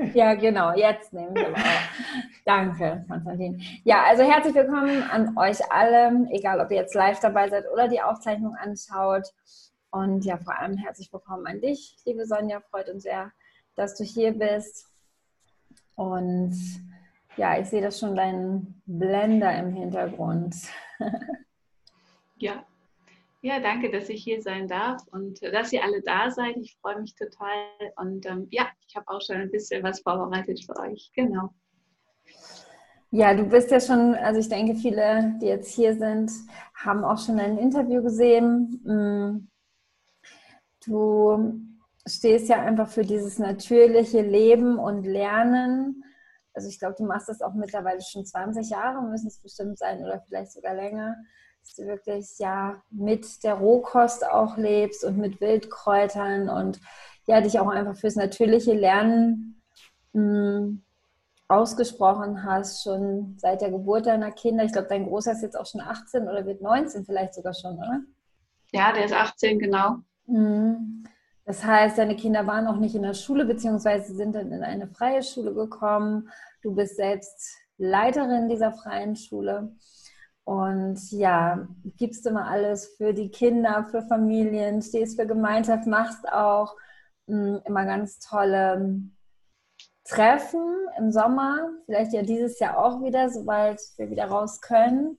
Ja, genau, jetzt nehmen wir mal. Danke, Konstantin. Ja, also herzlich willkommen an euch alle, egal ob ihr jetzt live dabei seid oder die Aufzeichnung anschaut. Und ja, vor allem herzlich willkommen an dich, liebe Sonja. Freut uns sehr, dass du hier bist. Und ja, ich sehe das schon, deinen Blender im Hintergrund. Ja. Ja, danke, dass ich hier sein darf und dass ihr alle da seid. Ich freue mich total. Und ja, ich habe auch schon ein bisschen was vorbereitet für euch. Genau. Ja, du bist ja schon, also ich denke, viele, die jetzt hier sind, haben auch schon ein Interview gesehen. Du stehst ja einfach für dieses natürliche Leben und Lernen. Also ich glaube, du machst das auch mittlerweile schon 20 Jahre, müssen es bestimmt sein oder vielleicht sogar länger, dass du wirklich ja mit der Rohkost auch lebst und mit Wildkräutern und ja, dich auch einfach fürs natürliche Lernen ausgesprochen hast, schon seit der Geburt deiner Kinder. Ich glaube, dein Großer ist jetzt auch schon 18 oder wird 19 vielleicht sogar schon, oder? Ja, der ist 18, genau. Das heißt, deine Kinder waren auch nicht in der Schule, beziehungsweise sind dann in eine freie Schule gekommen. Du bist selbst Leiterin dieser freien Schule. Und ja, gibst immer alles für die Kinder, für Familien, stehst für Gemeinschaft, machst auch immer ganz tolle Treffen im Sommer. Vielleicht ja dieses Jahr auch wieder, sobald wir wieder raus können.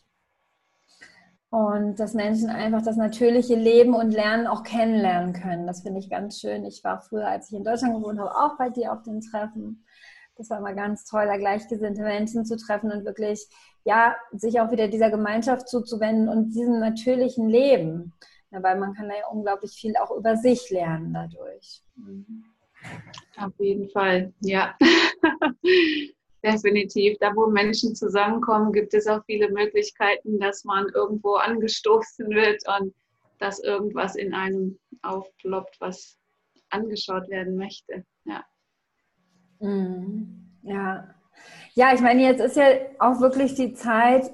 Und dass Menschen einfach das natürliche Leben und Lernen auch kennenlernen können. Das finde ich ganz schön. Ich war früher, als ich in Deutschland gewohnt habe, auch bei dir auf den Treffen. Das war immer ganz toll, da gleichgesinnte Menschen zu treffen und wirklich, ja, sich auch wieder dieser Gemeinschaft zuzuwenden und diesem natürlichen Leben. Ja, weil man kann da ja unglaublich viel auch über sich lernen dadurch. Auf jeden Fall, ja. Definitiv. Da, wo Menschen zusammenkommen, gibt es auch viele Möglichkeiten, dass man irgendwo angestoßen wird und dass irgendwas in einem aufploppt, was angeschaut werden möchte. Ja. Ja. Ja, ich meine, jetzt ist ja auch wirklich die Zeit,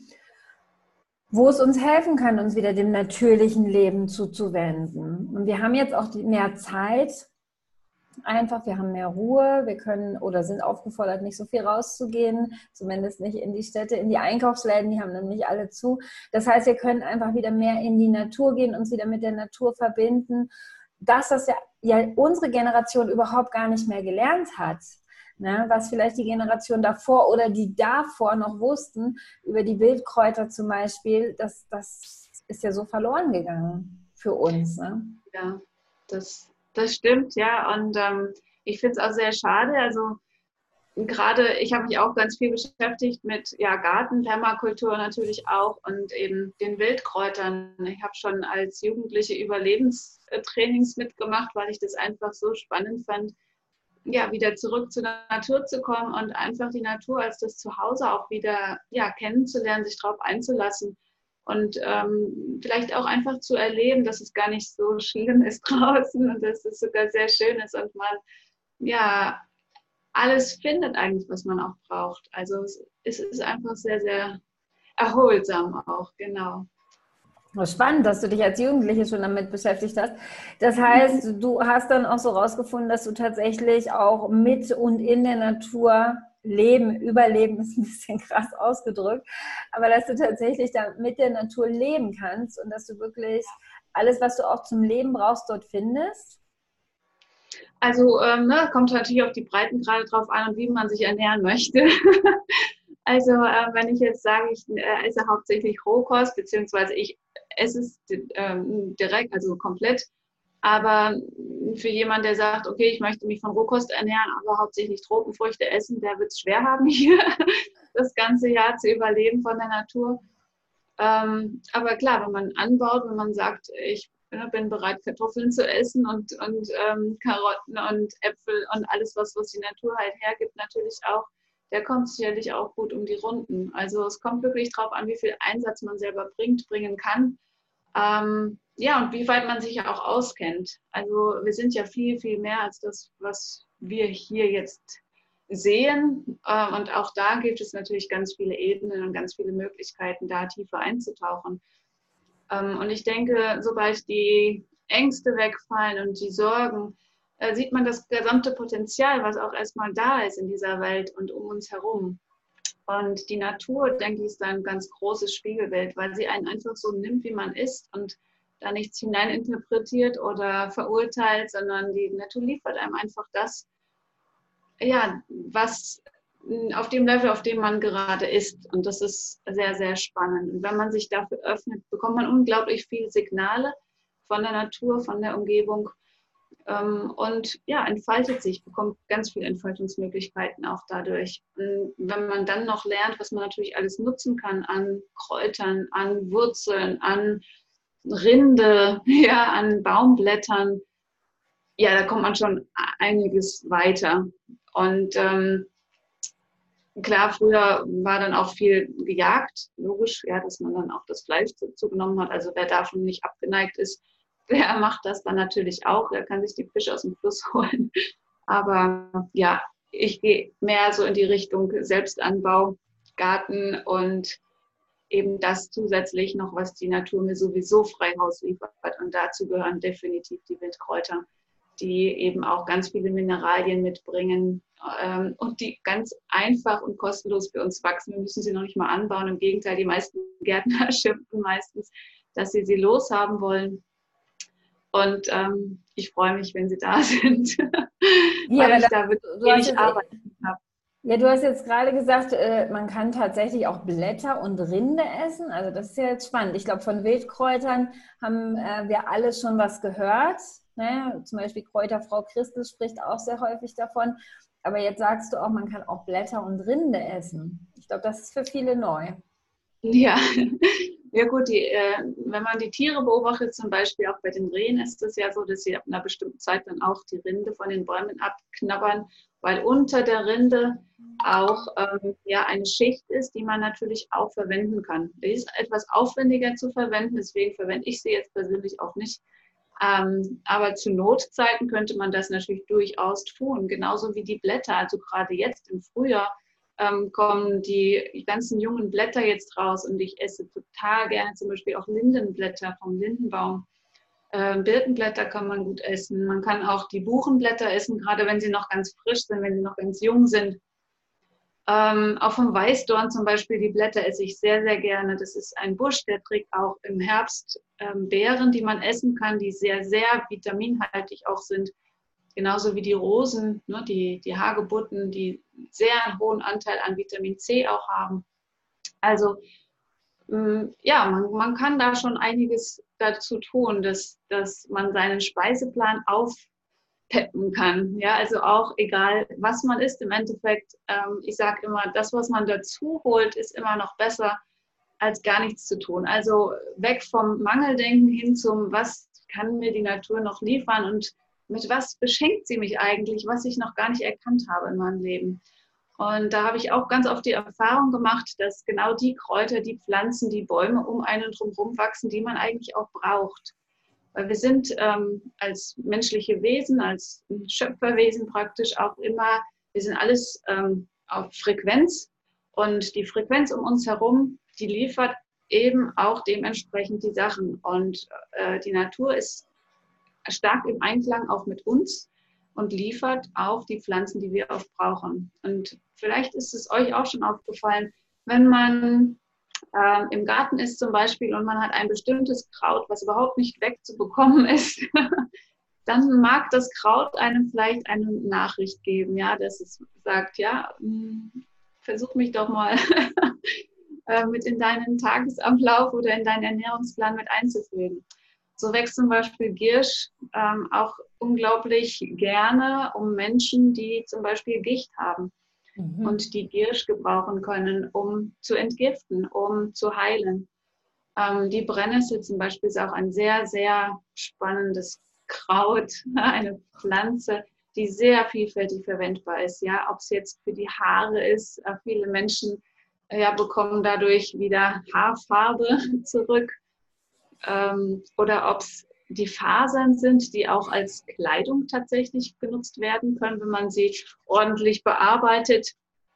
wo es uns helfen kann, uns wieder dem natürlichen Leben zuzuwenden. Und wir haben jetzt auch mehr Zeit, einfach, wir haben mehr Ruhe, wir können oder sind aufgefordert, nicht so viel rauszugehen, zumindest nicht in die Städte, in die Einkaufsläden, die haben nämlich alle zu. Das heißt, wir können einfach wieder mehr in die Natur gehen, uns wieder mit der Natur verbinden. Das ja unsere Generation überhaupt gar nicht mehr gelernt hat. Ne, was vielleicht die Generation davor oder die davor noch wussten, über die Wildkräuter zum Beispiel, das ist ja so verloren gegangen für uns. Ne? Ja, das stimmt, ja. Und ich finde es auch sehr schade. Also gerade, ich habe mich auch ganz viel beschäftigt mit ja, Garten, Permakultur natürlich auch und eben den Wildkräutern. Ich habe schon als Jugendliche Überlebenstrainings mitgemacht, weil ich das einfach so spannend fand, ja, wieder zurück zur Natur zu kommen und einfach die Natur als das Zuhause auch wieder ja, kennenzulernen, sich darauf einzulassen und vielleicht auch einfach zu erleben, dass es gar nicht so schlimm ist draußen und dass es sogar sehr schön ist und man ja alles findet eigentlich, was man auch braucht. Also es ist einfach sehr, sehr erholsam auch, genau. Spannend, dass du dich als Jugendliche schon damit beschäftigt hast. Das heißt, du hast dann auch so rausgefunden, dass du tatsächlich auch mit und in der Natur leben, überleben ist ein bisschen krass ausgedrückt, aber dass du tatsächlich da mit der Natur leben kannst und dass du wirklich alles, was du auch zum Leben brauchst, dort findest. Also ne, kommt natürlich auf die Breitengrade drauf an und wie man sich ernähren möchte. Also wenn ich jetzt sage, ich esse hauptsächlich Rohkost, beziehungsweise ich esse es direkt, also komplett. Aber für jemanden, der sagt, okay, ich möchte mich von Rohkost ernähren, aber hauptsächlich Tropenfrüchte essen, der wird es schwer haben, hier das ganze Jahr zu überleben von der Natur. Aber klar, wenn man anbaut, wenn man sagt, ich bin bereit, Kartoffeln zu essen und Karotten und Äpfel und alles, was die Natur halt hergibt, natürlich auch, der kommt sicherlich auch gut um die Runden. Also es kommt wirklich darauf an, wie viel Einsatz man selber bringen kann. Ja, und wie weit man sich ja auch auskennt. Also wir sind ja viel, viel mehr als das, was wir hier jetzt sehen. Und auch da gibt es natürlich ganz viele Ebenen und ganz viele Möglichkeiten, da tiefer einzutauchen. Und ich denke, sobald die Ängste wegfallen und die Sorgen, sieht man das gesamte Potenzial, was auch erstmal da ist in dieser Welt und um uns herum. Und die Natur, denke ich, ist da ein ganz großes Spiegelbild, weil sie einen einfach so nimmt, wie man ist und da nichts hineininterpretiert oder verurteilt, sondern die Natur liefert einem einfach das, ja, was auf dem Level, auf dem man gerade ist. Und das ist sehr, sehr spannend. Und wenn man sich dafür öffnet, bekommt man unglaublich viele Signale von der Natur, von der Umgebung. Und ja, entfaltet sich, bekommt ganz viele Entfaltungsmöglichkeiten auch dadurch. Und wenn man dann noch lernt, was man natürlich alles nutzen kann an Kräutern, an Wurzeln, an Rinde, ja, an Baumblättern, ja, da kommt man schon einiges weiter. Und klar, früher war dann auch viel gejagt, logisch, ja, dass man dann auch das Fleisch zugenommen hat. Also wer davon nicht abgeneigt ist, der macht das dann natürlich auch. Der kann sich die Fische aus dem Fluss holen. Aber ja, ich gehe mehr so in die Richtung Selbstanbau, Garten und eben das zusätzlich noch, was die Natur mir sowieso frei Haus liefert. Und dazu gehören definitiv die Wildkräuter, die eben auch ganz viele Mineralien mitbringen und die ganz einfach und kostenlos für uns wachsen. Wir müssen sie noch nicht mal anbauen. Im Gegenteil, die meisten Gärtner schimpfen meistens, dass sie loshaben wollen. Und ich freue mich, wenn sie da sind, Ja, weil ich da wirklich wenig arbeiten habe. Ja, du hast jetzt gerade gesagt, man kann tatsächlich auch Blätter und Rinde essen. Also das ist ja jetzt spannend. Ich glaube, von Wildkräutern haben wir alle schon was gehört. Ne? Zum Beispiel Kräuterfrau Christel spricht auch sehr häufig davon. Aber jetzt sagst du auch, man kann auch Blätter und Rinde essen. Ich glaube, das ist für viele neu. Ja, ja gut, wenn man die Tiere beobachtet, zum Beispiel auch bei den Rehen, ist es ja so, dass sie ab einer bestimmten Zeit dann auch die Rinde von den Bäumen abknabbern, weil unter der Rinde auch ja, eine Schicht ist, die man natürlich auch verwenden kann. Die ist etwas aufwendiger zu verwenden, deswegen verwende ich sie jetzt persönlich auch nicht. Aber zu Notzeiten könnte man das natürlich durchaus tun, genauso wie die Blätter. Also gerade jetzt im Frühjahr kommen die ganzen jungen Blätter jetzt raus und ich esse total gerne zum Beispiel auch Lindenblätter vom Lindenbaum. Birkenblätter kann man gut essen. Man kann auch die Buchenblätter essen, gerade wenn sie noch ganz frisch sind, wenn sie noch ganz jung sind. Auch vom Weißdorn zum Beispiel, die Blätter esse ich sehr, sehr gerne. Das ist ein Busch, der trägt auch im Herbst Beeren, die man essen kann, die sehr, sehr vitaminhaltig auch sind. Genauso wie die Rosen, ne, die Hagebutten, die sehr einen hohen Anteil an Vitamin C auch haben. Also ja, man kann da schon einiges dazu tun, dass man seinen Speiseplan aufpeppen kann. Ja, also auch egal, was man isst im Endeffekt. Ich sage immer, das, was man dazu holt, ist immer noch besser, als gar nichts zu tun. Also weg vom Mangeldenken hin zum, was kann mir die Natur noch liefern und mit was beschenkt sie mich eigentlich, was ich noch gar nicht erkannt habe in meinem Leben. Und da habe ich auch ganz oft die Erfahrung gemacht, dass genau die Kräuter, die Pflanzen, die Bäume um einen drumherum wachsen, die man eigentlich auch braucht. Weil wir sind als menschliche Wesen, als Schöpferwesen praktisch auch immer, wir sind alles auf Frequenz. Und die Frequenz um uns herum, die liefert eben auch dementsprechend die Sachen. Und die Natur ist stark im Einklang auch mit uns und liefert auch die Pflanzen, die wir oft brauchen. Und vielleicht ist es euch auch schon aufgefallen, wenn man im Garten ist zum Beispiel und man hat ein bestimmtes Kraut, was überhaupt nicht wegzubekommen ist, dann mag das Kraut einem vielleicht eine Nachricht geben, ja, dass es sagt, ja, versuch mich doch mal mit in deinen Tagesablauf oder in deinen Ernährungsplan mit einzufügen. So wächst zum Beispiel Giersch auch unglaublich gerne um Menschen, die zum Beispiel Gicht haben und die Giersch gebrauchen können, um zu entgiften, um zu heilen. Die Brennnessel zum Beispiel ist auch ein sehr, sehr spannendes Kraut, eine Pflanze, die sehr vielfältig verwendbar ist. Ja, ob es jetzt für die Haare ist, viele Menschen ja, bekommen dadurch wieder Haarfarbe zurück. Oder ob es die Fasern sind, die auch als Kleidung tatsächlich genutzt werden können, wenn man sie ordentlich bearbeitet.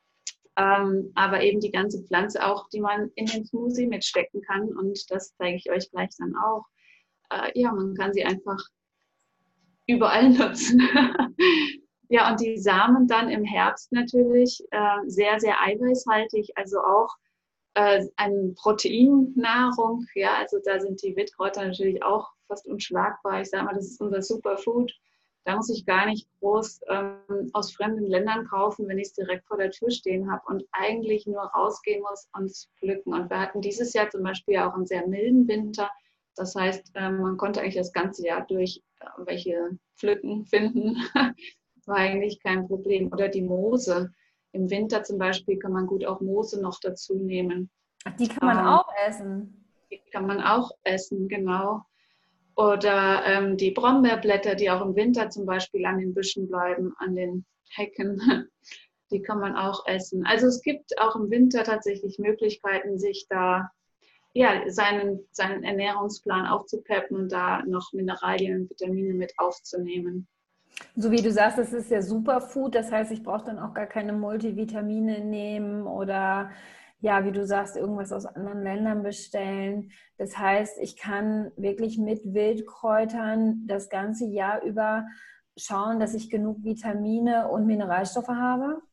Aber eben die ganze Pflanze auch, die man in den Smoothie mitstecken kann. Und das zeige ich euch gleich dann auch. Ja, man kann sie einfach überall nutzen. Ja, und die Samen dann im Herbst natürlich sehr, sehr eiweißhaltig, also auch eine Proteinnahrung. Ja, also da sind die Wildkräuter natürlich auch fast unschlagbar. Ich sage mal, das ist unser Superfood. Da muss ich gar nicht groß aus fremden Ländern kaufen, wenn ich es direkt vor der Tür stehen habe und eigentlich nur rausgehen muss und es pflücken. Und wir hatten dieses Jahr zum Beispiel auch einen sehr milden Winter. Das heißt, man konnte eigentlich das ganze Jahr durch welche pflücken, finden. War eigentlich kein Problem. Oder die Moose. Im Winter zum Beispiel kann man gut auch Moose noch dazu nehmen. Ach, die kann man auch essen. Die kann man auch essen, genau. Oder die Brombeerblätter, die auch im Winter zum Beispiel an den Büschen bleiben, an den Hecken, die kann man auch essen. Also es gibt auch im Winter tatsächlich Möglichkeiten, sich da ja, seinen Ernährungsplan aufzupeppen und da noch Mineralien und Vitamine mit aufzunehmen. So wie du sagst, das ist ja Superfood, das heißt, ich brauche dann auch gar keine Multivitamine nehmen oder ja, wie du sagst, irgendwas aus anderen Ländern bestellen. Das heißt, ich kann wirklich mit Wildkräutern das ganze Jahr über schauen, dass ich genug Vitamine und Mineralstoffe habe.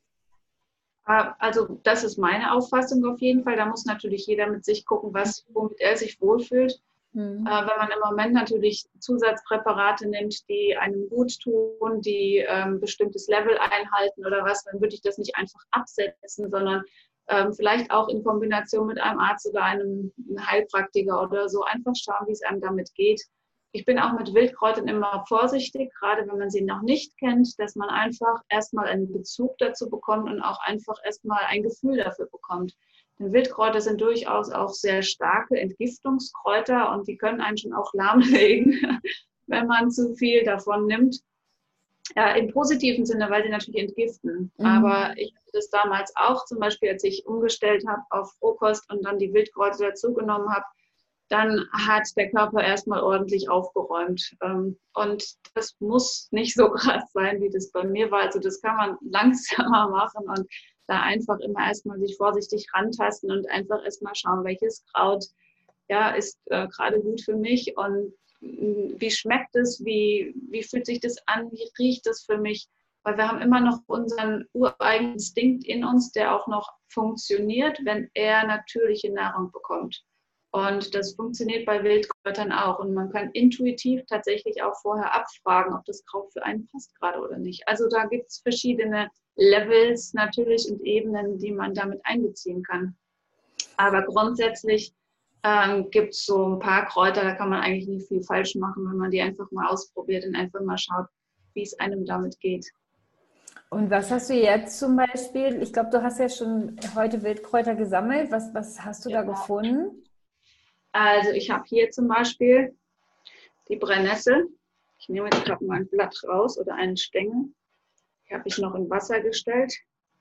Also das ist meine Auffassung auf jeden Fall. Da muss natürlich jeder mit sich gucken, womit er sich wohlfühlt. Wenn man im Moment natürlich Zusatzpräparate nimmt, die einem gut tun, die bestimmtes Level einhalten oder was, dann würde ich das nicht einfach absetzen, sondern vielleicht auch in Kombination mit einem Arzt oder einem Heilpraktiker oder so einfach schauen, wie es einem damit geht. Ich bin auch mit Wildkräutern immer vorsichtig, gerade wenn man sie noch nicht kennt, dass man einfach erstmal einen Bezug dazu bekommt und auch einfach erstmal ein Gefühl dafür bekommt. Denn Wildkräuter sind durchaus auch sehr starke Entgiftungskräuter und die können einen schon auch lahmlegen, wenn man zu viel davon nimmt. Im positiven Sinne, weil sie natürlich entgiften. Aber ich hatte das damals auch, zum Beispiel, als ich umgestellt habe auf Rohkost und dann die Wildkräuter dazugenommen habe, dann hat der Körper erstmal ordentlich aufgeräumt. Und das muss nicht so krass sein, wie das bei mir war. Also das kann man langsamer machen und da einfach immer erstmal sich vorsichtig rantasten und einfach erstmal schauen, welches Kraut ja, ist gerade gut für mich und wie schmeckt es, wie fühlt sich das an, wie riecht es für mich. Weil wir haben immer noch unseren ureigenen Instinkt in uns, der auch noch funktioniert, wenn er natürliche Nahrung bekommt. Und das funktioniert bei Wildkräutern auch. Und man kann intuitiv tatsächlich auch vorher abfragen, ob das Kraut für einen passt gerade oder nicht. Also da gibt es verschiedene Levels natürlich und Ebenen, die man damit einbeziehen kann. Aber grundsätzlich gibt es so ein paar Kräuter, da kann man eigentlich nicht viel falsch machen, wenn man die einfach mal ausprobiert und einfach mal schaut, wie es einem damit geht. Und was hast du jetzt zum Beispiel? Ich glaube, du hast ja schon heute Wildkräuter gesammelt. Was hast du da gefunden? Also ich habe hier zum Beispiel die Brennnessel. Ich nehme jetzt gerade mal ein Blatt raus oder einen Stängel. Die habe ich noch in Wasser gestellt.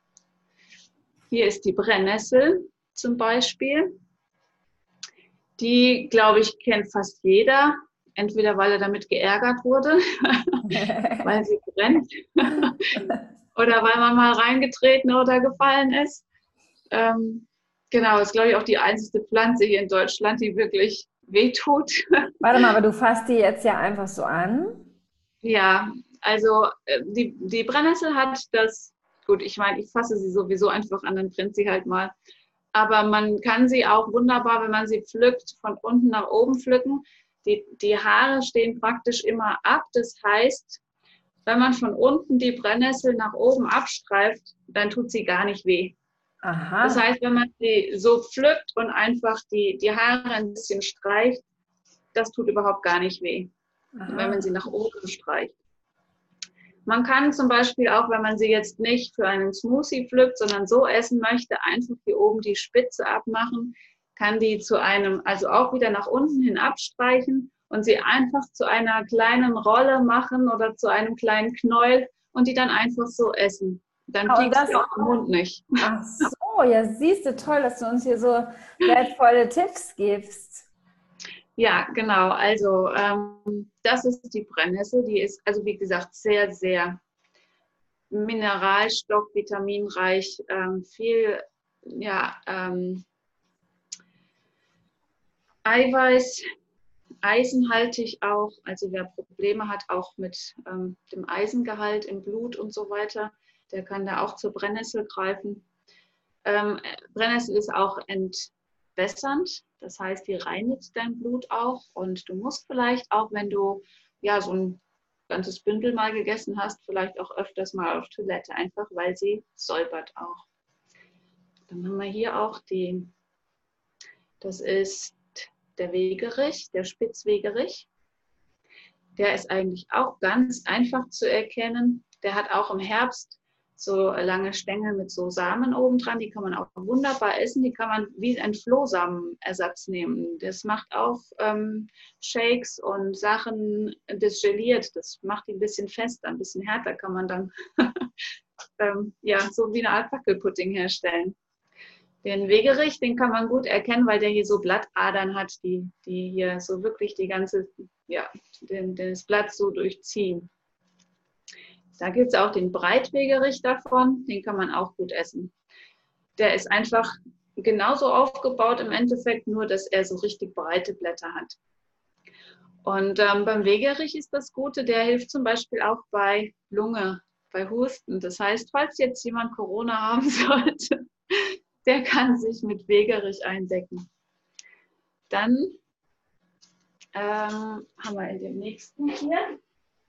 Hier ist die Brennnessel zum Beispiel. Die, glaube ich, kennt fast jeder. Entweder weil er damit geärgert wurde, weil sie brennt, oder weil man mal reingetreten oder gefallen ist. Genau, ist, glaube ich, auch die einzige Pflanze hier in Deutschland, die wirklich wehtut. Warte mal, aber du fasst die jetzt ja einfach so an. Ja, also die Brennnessel hat das, gut, ich meine, ich fasse sie sowieso einfach an, dann brennt sie halt mal. Aber man kann sie auch wunderbar, wenn man sie pflückt, von unten nach oben pflücken. Die Haare stehen praktisch immer ab. Das heißt, wenn man von unten die Brennnessel nach oben abstreift, dann tut sie gar nicht weh. Aha. Das heißt, wenn man sie so pflückt und einfach die Haare ein bisschen streicht, das tut überhaupt gar nicht weh, wenn man sie nach oben streicht. Man kann zum Beispiel auch, wenn man sie jetzt nicht für einen Smoothie pflückt, sondern so essen möchte, einfach hier oben die Spitze abmachen, kann die zu einem, also auch wieder nach unten hin abstreichen und sie einfach zu einer kleinen Rolle machen oder zu einem kleinen Knäuel und die dann einfach so essen. Dann piekst du auch im Mund nicht. Ach so, ja, siehst du, toll, dass du uns hier so wertvolle Tipps gibst. Ja, genau. Also das ist die Brennnessel. Die ist, also wie gesagt, sehr, sehr mineralstoff, vitaminreich, viel ja, Eiweiß. eisenhaltig auch, also wer Probleme hat auch mit dem Eisengehalt im Blut und so weiter, der kann da auch zur Brennnessel greifen. Brennnessel ist auch entwässernd, das heißt, die reinigt dein Blut auch und du musst vielleicht auch, wenn du ja so ein ganzes Bündel mal gegessen hast, vielleicht auch öfters mal auf Toilette, einfach weil sie säubert auch. Dann haben wir hier auch das ist der Wegerich, der Spitzwegerich. Der ist eigentlich auch ganz einfach zu erkennen. Der hat auch im Herbst so lange Stängel mit so Samen oben dran. Die kann man auch wunderbar essen. Die kann man wie ein Flohsamenersatz nehmen. Das macht auch Shakes und Sachen, das geliert. Das macht die ein bisschen fester, ein bisschen härter kann man dann ja, so wie eine Art Wackelpudding herstellen. Den Wegerich, den kann man gut erkennen, weil der hier so Blattadern hat, die hier so wirklich die ganze, ja, das Blatt so durchziehen. Da gibt es auch den Breitwegerich davon, den kann man auch gut essen. Der ist einfach genauso aufgebaut im Endeffekt, nur dass er so richtig breite Blätter hat. Und beim Wegerich ist das Gute, der hilft zum Beispiel auch bei Lunge, bei Husten. Das heißt, falls jetzt jemand Corona haben sollte, der kann sich mit Wegerich eindecken. Dann haben wir in dem nächsten hier.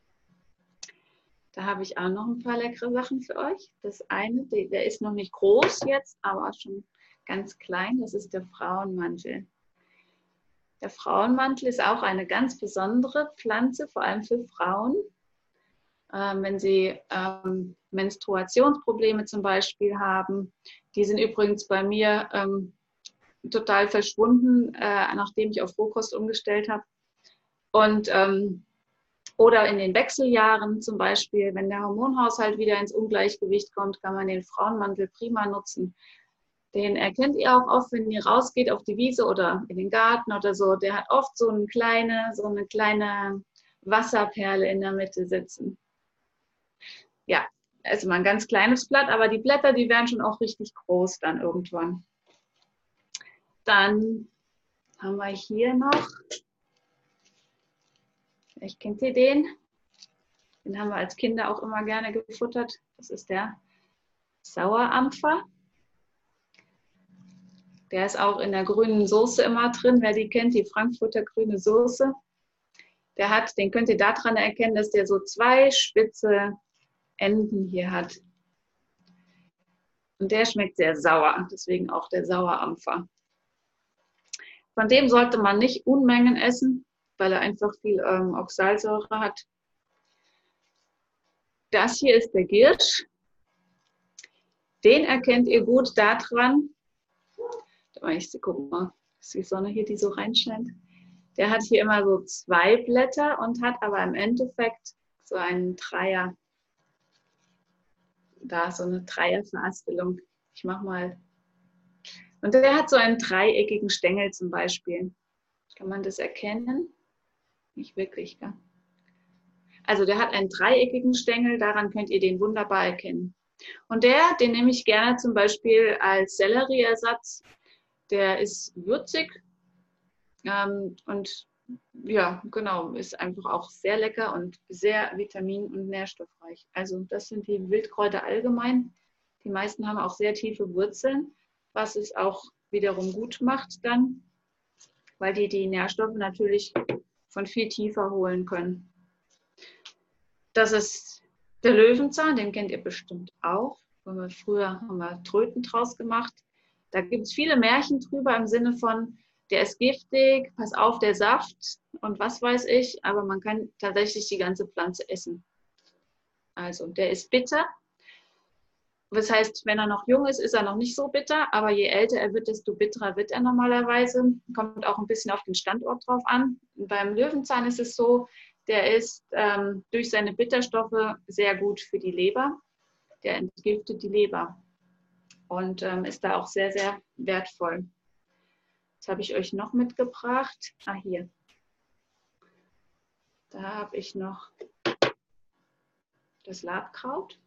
Da habe ich auch noch ein paar leckere Sachen für euch. Das eine, der ist noch nicht groß jetzt, aber schon ganz klein. Das ist der Frauenmantel. Der Frauenmantel ist auch eine ganz besondere Pflanze, vor allem für Frauen. Wenn sie Menstruationsprobleme zum Beispiel haben. Die sind übrigens bei mir total verschwunden, nachdem ich auf Rohkost umgestellt habe. Und oder in den Wechseljahren zum Beispiel, wenn der Hormonhaushalt wieder ins Ungleichgewicht kommt, kann man den Frauenmantel prima nutzen. Den erkennt ihr auch oft, wenn ihr rausgeht auf die Wiese oder in den Garten oder so. Der hat oft so eine kleine Wasserperle in der Mitte sitzen. Ja, also mal ein ganz kleines Blatt, aber die Blätter, die werden schon auch richtig groß dann irgendwann. Dann haben wir hier noch, vielleicht kennt ihr den. Den haben wir als Kinder auch immer gerne gefuttert. Das ist der Sauerampfer. Der ist auch in der grünen Soße immer drin. Wer die kennt, die Frankfurter grüne Soße. Den könnt ihr daran erkennen, dass der so zwei spitze Enden hier hat. Und der schmeckt sehr sauer, deswegen auch der Sauerampfer. Von dem sollte man nicht Unmengen essen, weil er einfach viel Oxalsäure hat. Das hier ist der Giersch. Den erkennt ihr gut daran. Guck mal, ist die Sonne hier, die so reinscheint. Der hat hier immer so zwei Blätter und hat aber im Endeffekt so einen Dreier. Da so eine Dreierverastelung. Ich mach mal. Und der hat so einen dreieckigen Stängel zum Beispiel. Kann man das erkennen? Nicht wirklich, gell? Also der hat einen dreieckigen Stängel, daran könnt ihr den wunderbar erkennen. Und den nehme ich gerne zum Beispiel als Sellerieersatz. Der ist würzig und ja, genau, ist einfach auch sehr lecker und sehr vitamin- und nährstoffreich. Also das sind die Wildkräuter allgemein. Die meisten haben auch sehr tiefe Wurzeln, was es auch wiederum gut macht dann, weil die Nährstoffe natürlich von viel tiefer holen können. Das ist der Löwenzahn, den kennt ihr bestimmt auch. Früher haben wir Tröten draus gemacht. Da gibt es viele Märchen drüber im Sinne von, der ist giftig, pass auf, der Saft und was weiß ich, aber man kann tatsächlich die ganze Pflanze essen. Also der ist bitter. Das heißt, wenn er noch jung ist, ist er noch nicht so bitter, aber je älter er wird, desto bitterer wird er normalerweise. Kommt auch ein bisschen auf den Standort drauf an. Beim Löwenzahn ist es so, der ist durch seine Bitterstoffe sehr gut für die Leber. Der entgiftet die Leber und ist da auch sehr, sehr wertvoll. Das habe ich euch noch mitgebracht. Ah, hier. Da habe ich noch das Labkraut.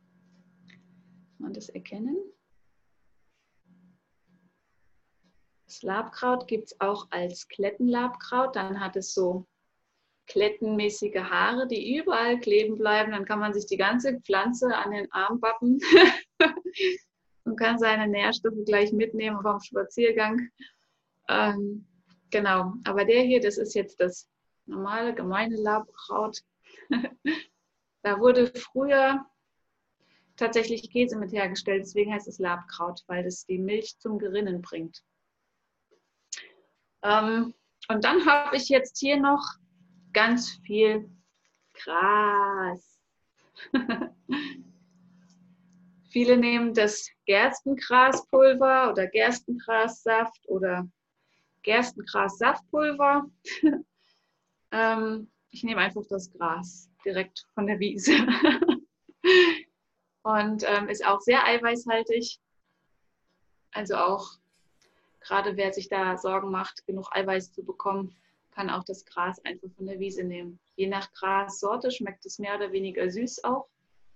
Kann man das erkennen? Das Labkraut gibt es auch als Klettenlabkraut. Dann hat es so klettenmäßige Haare, die überall kleben bleiben. Dann kann man sich die ganze Pflanze an den Arm bappen und kann seine Nährstoffe gleich mitnehmen vom Spaziergang. Genau, aber der hier, das ist jetzt das normale, gemeine Labkraut. Da wurde früher tatsächlich Käse mit hergestellt, deswegen heißt es Labkraut, weil das die Milch zum Gerinnen bringt. Und dann habe ich jetzt hier noch ganz viel Gras. Viele nehmen das Gerstengraspulver oder Gerstengrassaft oder Gerstengras-Saftpulver. Ich nehme einfach das Gras direkt von der Wiese. Und ist auch sehr eiweißhaltig. Also auch, gerade wer sich da Sorgen macht, genug Eiweiß zu bekommen, kann auch das Gras einfach von der Wiese nehmen. Je nach Grassorte schmeckt es mehr oder weniger süß auch.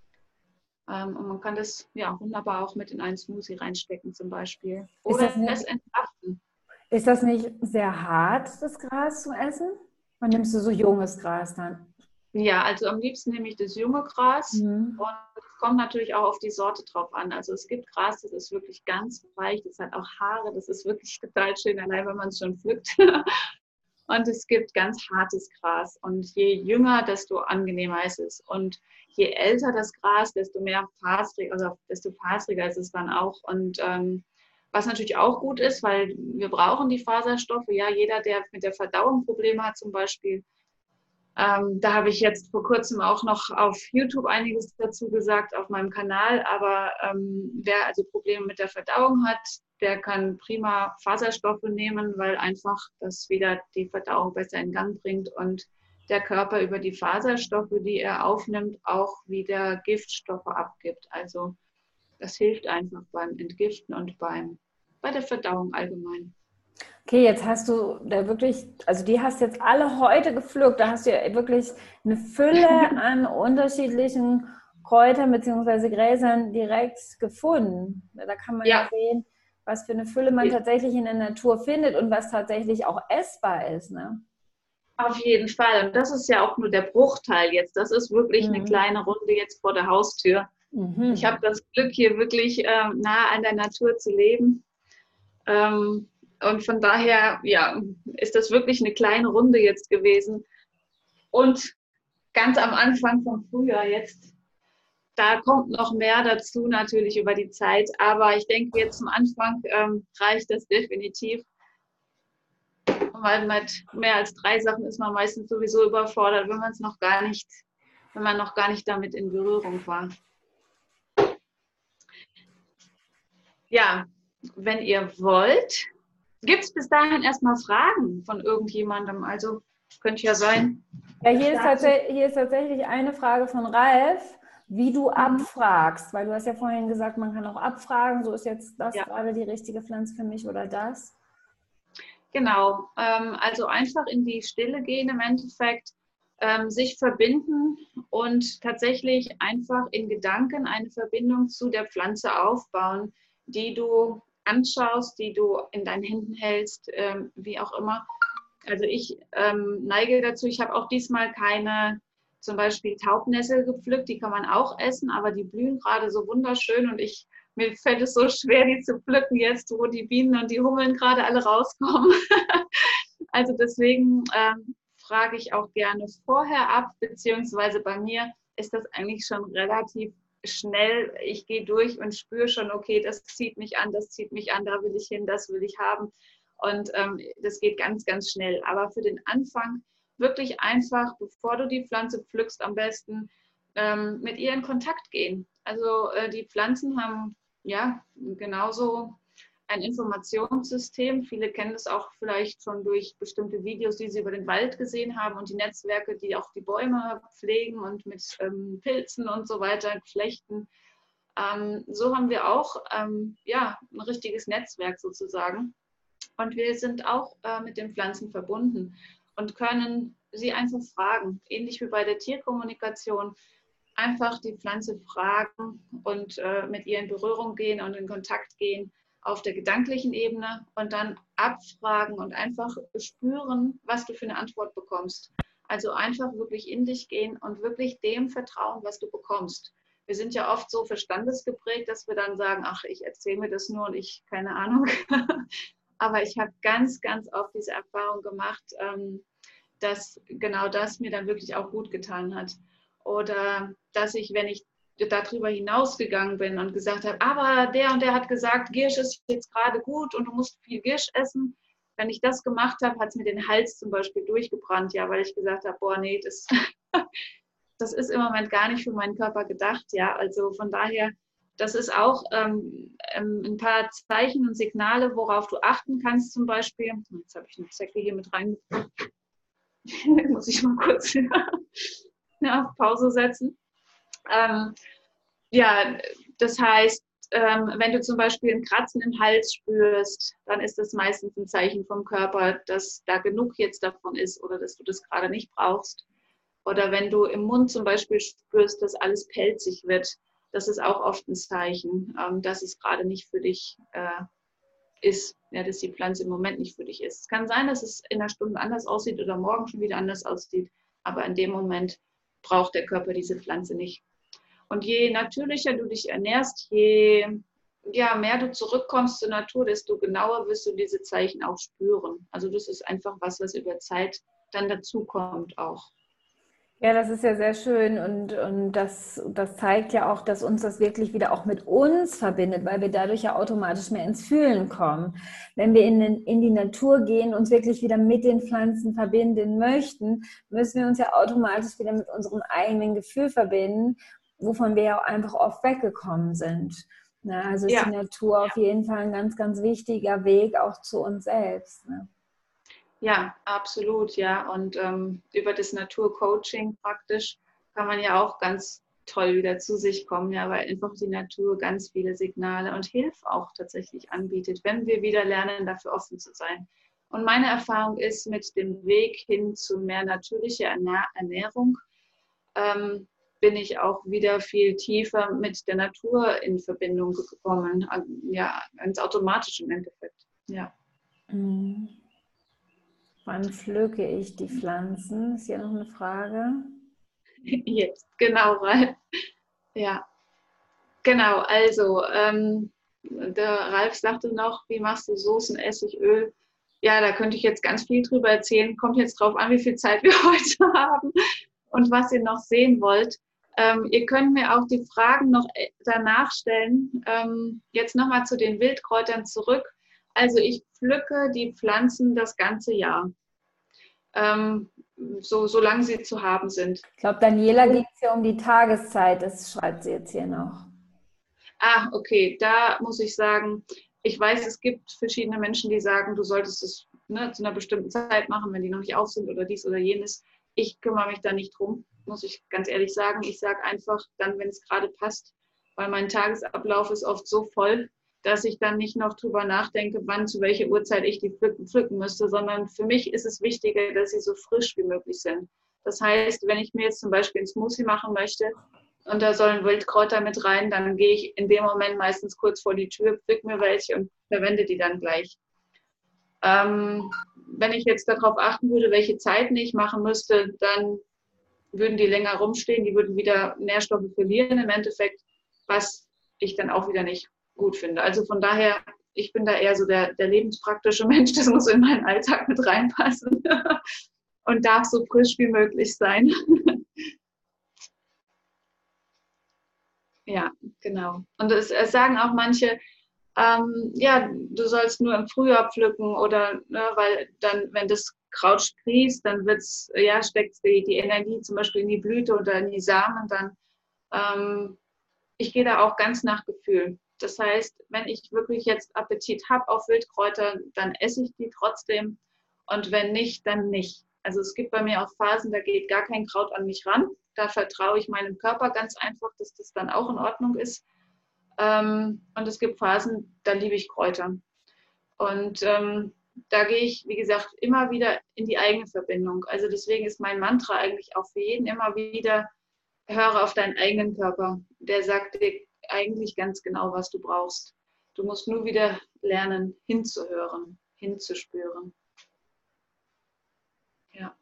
Und man kann das ja wunderbar auch mit in einen Smoothie reinstecken zum Beispiel. Oder das entsaften. Ist das nicht sehr hart, das Gras zu essen? Oder nimmst du so junges Gras dann? Ja, also am liebsten nehme ich das junge Gras. Und es kommt natürlich auch auf die Sorte drauf an. Also es gibt Gras, das ist wirklich ganz weich, das hat auch Haare, das ist wirklich total schön, allein wenn man es schon pflückt. Und es gibt ganz hartes Gras. Und je jünger, desto angenehmer ist es. Und je älter das Gras, desto mehr fasrig, also desto fasriger ist es dann auch. Und was natürlich auch gut ist, weil wir brauchen die Faserstoffe. Ja, jeder, der mit der Verdauung Probleme hat zum Beispiel, da habe ich jetzt vor kurzem auch noch auf YouTube einiges dazu gesagt, auf meinem Kanal. Aber wer also Probleme mit der Verdauung hat, der kann prima Faserstoffe nehmen, weil einfach das wieder die Verdauung besser in Gang bringt und der Körper über die Faserstoffe, die er aufnimmt, auch wieder Giftstoffe abgibt. Also das hilft einfach beim Entgiften und bei der Verdauung allgemein. Okay, jetzt hast du da wirklich, also die hast jetzt alle heute gepflückt. Da hast du ja wirklich eine Fülle an unterschiedlichen Kräutern bzw. Gräsern direkt gefunden. Da kann man ja sehen, was für eine Fülle man tatsächlich in der Natur findet und was tatsächlich auch essbar ist, ne? Auf jeden Fall. Und das ist ja auch nur der Bruchteil jetzt. Das ist wirklich eine kleine Runde jetzt vor der Haustür. Ich habe das Glück, hier wirklich nah an der Natur zu leben. Und von daher, ja, ist das wirklich eine kleine Runde jetzt gewesen. Und ganz am Anfang vom Frühjahr jetzt, da kommt noch mehr dazu natürlich über die Zeit. Aber ich denke, jetzt zum Anfang reicht das definitiv. Weil mit mehr als 3 Sachen ist man meistens sowieso überfordert, wenn man noch gar nicht damit in Berührung war. Ja, wenn ihr wollt, gibt es bis dahin erstmal Fragen von irgendjemandem? Also könnte ja sein. Ja, hier ist tatsächlich eine Frage von Ralf, wie du abfragst, weil du hast ja vorhin gesagt, man kann auch abfragen, so ist jetzt das gerade die richtige Pflanze für mich oder das. Genau, also einfach in die Stille gehen im Endeffekt, sich verbinden und tatsächlich einfach in Gedanken eine Verbindung zu der Pflanze aufbauen, die du anschaust, die du in deinen Händen hältst, wie auch immer. Also ich neige dazu, ich habe auch diesmal keine zum Beispiel Taubnessel gepflückt, die kann man auch essen, aber die blühen gerade so wunderschön und mir fällt es so schwer, die zu pflücken jetzt, wo die Bienen und die Hummeln gerade alle rauskommen. Also deswegen frage ich auch gerne vorher ab, beziehungsweise bei mir ist das eigentlich schon relativ schnell. Ich gehe durch und spüre schon, okay, das zieht mich an, da will ich hin, das will ich haben. Und das geht ganz, ganz schnell. Aber für den Anfang wirklich einfach, bevor du die Pflanze pflückst, am besten mit ihr in Kontakt gehen. Also die Pflanzen haben ja genauso ein Informationssystem. Viele kennen das auch vielleicht schon durch bestimmte Videos, die sie über den Wald gesehen haben und die Netzwerke, die auch die Bäume pflegen und mit Pilzen und so weiter flechten. So haben wir auch ja, ein richtiges Netzwerk sozusagen. Und wir sind auch mit den Pflanzen verbunden und können sie einfach fragen, ähnlich wie bei der Tierkommunikation. Einfach die Pflanze fragen und mit ihr in Berührung gehen und in Kontakt gehen. auf der gedanklichen Ebene und dann abfragen und einfach spüren, was du für eine Antwort bekommst. Also einfach wirklich in dich gehen und wirklich dem vertrauen, was du bekommst. Wir sind ja oft so verstandesgeprägt, dass wir dann sagen, ach, ich erzähle mir das nur und ich, keine Ahnung. Aber ich habe ganz, ganz oft diese Erfahrung gemacht, dass genau das mir dann wirklich auch gut getan hat. Oder dass ich, wenn ich darüber hinausgegangen bin und gesagt habe, aber der und der hat gesagt, Giersch ist jetzt gerade gut und du musst viel Giersch essen. Wenn ich das gemacht habe, hat es mir den Hals zum Beispiel durchgebrannt, ja, weil ich gesagt habe, boah, nee, das ist im Moment gar nicht für meinen Körper gedacht, ja. Also von daher, das ist auch ein paar Zeichen und Signale, worauf du achten kannst zum Beispiel. Jetzt habe ich eine Zecke hier mit rein. Muss ich mal kurz auf Pause setzen. Ja, das heißt, wenn du zum Beispiel ein Kratzen im Hals spürst, dann ist das meistens ein Zeichen vom Körper, dass da genug jetzt davon ist oder dass du das gerade nicht brauchst. Oder wenn du im Mund zum Beispiel spürst, dass alles pelzig wird, das ist auch oft ein Zeichen, dass es gerade nicht für dich ist, ja, dass die Pflanze im Moment nicht für dich ist. Es kann sein, dass es in einer Stunde anders aussieht oder morgen schon wieder anders aussieht, aber in dem Moment braucht der Körper diese Pflanze nicht. Und je natürlicher du dich ernährst, je mehr du zurückkommst zur Natur, desto genauer wirst du diese Zeichen auch spüren. Also das ist einfach was über Zeit dann dazukommt auch. Ja, das ist ja sehr schön und das zeigt ja auch, dass uns das wirklich wieder auch mit uns verbindet, weil wir dadurch ja automatisch mehr ins Fühlen kommen. Wenn wir in die Natur gehen, uns wirklich wieder mit den Pflanzen verbinden möchten, müssen wir uns ja automatisch wieder mit unserem eigenen Gefühl verbinden, wovon wir ja auch einfach oft weggekommen sind. Na, also ist die Natur auf jeden Fall ein ganz, ganz wichtiger Weg auch zu uns selbst. Ne? Ja, absolut, ja. Und über das Naturcoaching praktisch kann man ja auch ganz toll wieder zu sich kommen, ja, weil einfach die Natur ganz viele Signale und Hilfe auch tatsächlich anbietet, wenn wir wieder lernen, dafür offen zu sein. Und meine Erfahrung ist, mit dem Weg hin zu mehr natürlicher Ernährung bin ich auch wieder viel tiefer mit der Natur in Verbindung gekommen, ja, ganz automatisch im Endeffekt, ja. Mhm. Wann pflücke ich die Pflanzen? Ist hier noch eine Frage? Jetzt, genau, Ralf. Ja, genau. Also, der Ralf sagte noch, wie machst du Soßen, Essig, Öl? Ja, da könnte ich jetzt ganz viel drüber erzählen. Kommt jetzt drauf an, wie viel Zeit wir heute haben und was ihr noch sehen wollt. Ihr könnt mir auch die Fragen noch danach stellen. Jetzt nochmal zu den Wildkräutern zurück. Also ich pflücke die Pflanzen das ganze Jahr, solange sie zu haben sind. Ich glaube, Daniela geht es ja um die Tageszeit, das schreibt sie jetzt hier noch. Ah, okay, da muss ich sagen, ich weiß, es gibt verschiedene Menschen, die sagen, du solltest es zu einer bestimmten Zeit machen, wenn die noch nicht auf sind oder dies oder jenes. Ich kümmere mich da nicht drum, muss ich ganz ehrlich sagen. Ich sage einfach dann, wenn es gerade passt, weil mein Tagesablauf ist oft so voll, dass ich dann nicht noch drüber nachdenke, wann, zu welcher Uhrzeit ich die pflücken müsste, sondern für mich ist es wichtiger, dass sie so frisch wie möglich sind. Das heißt, wenn ich mir jetzt zum Beispiel einen Smoothie machen möchte und da sollen Wildkräuter mit rein, dann gehe ich in dem Moment meistens kurz vor die Tür, pflück mir welche und verwende die dann gleich. Wenn ich jetzt darauf achten würde, welche Zeiten ich machen müsste, dann würden die länger rumstehen, die würden wieder Nährstoffe verlieren im Endeffekt, was ich dann auch wieder nicht gut finde. Also von daher, ich bin da eher so der lebenspraktische Mensch, das muss in meinen Alltag mit reinpassen und darf so frisch wie möglich sein. Ja, genau. Und es sagen auch manche, ja, du sollst nur im Frühjahr pflücken oder, ne, weil dann, wenn das Kraut sprießt, dann steckt die Energie zum Beispiel in die Blüte oder in die Samen, dann, ich gehe da auch ganz nach Gefühl. Das heißt, wenn ich wirklich jetzt Appetit habe auf Wildkräuter, dann esse ich die trotzdem und wenn nicht, dann nicht. Also es gibt bei mir auch Phasen, da geht gar kein Kraut an mich ran. Da vertraue ich meinem Körper ganz einfach, dass das dann auch in Ordnung ist. Und es gibt Phasen, da liebe ich Kräuter. Und da gehe ich, wie gesagt, immer wieder in die eigene Verbindung. Also deswegen ist mein Mantra eigentlich auch für jeden immer wieder, höre auf deinen eigenen Körper. Der sagt dir eigentlich ganz genau, was du brauchst. Du musst nur wieder lernen, hinzuhören, hinzuspüren. Ja.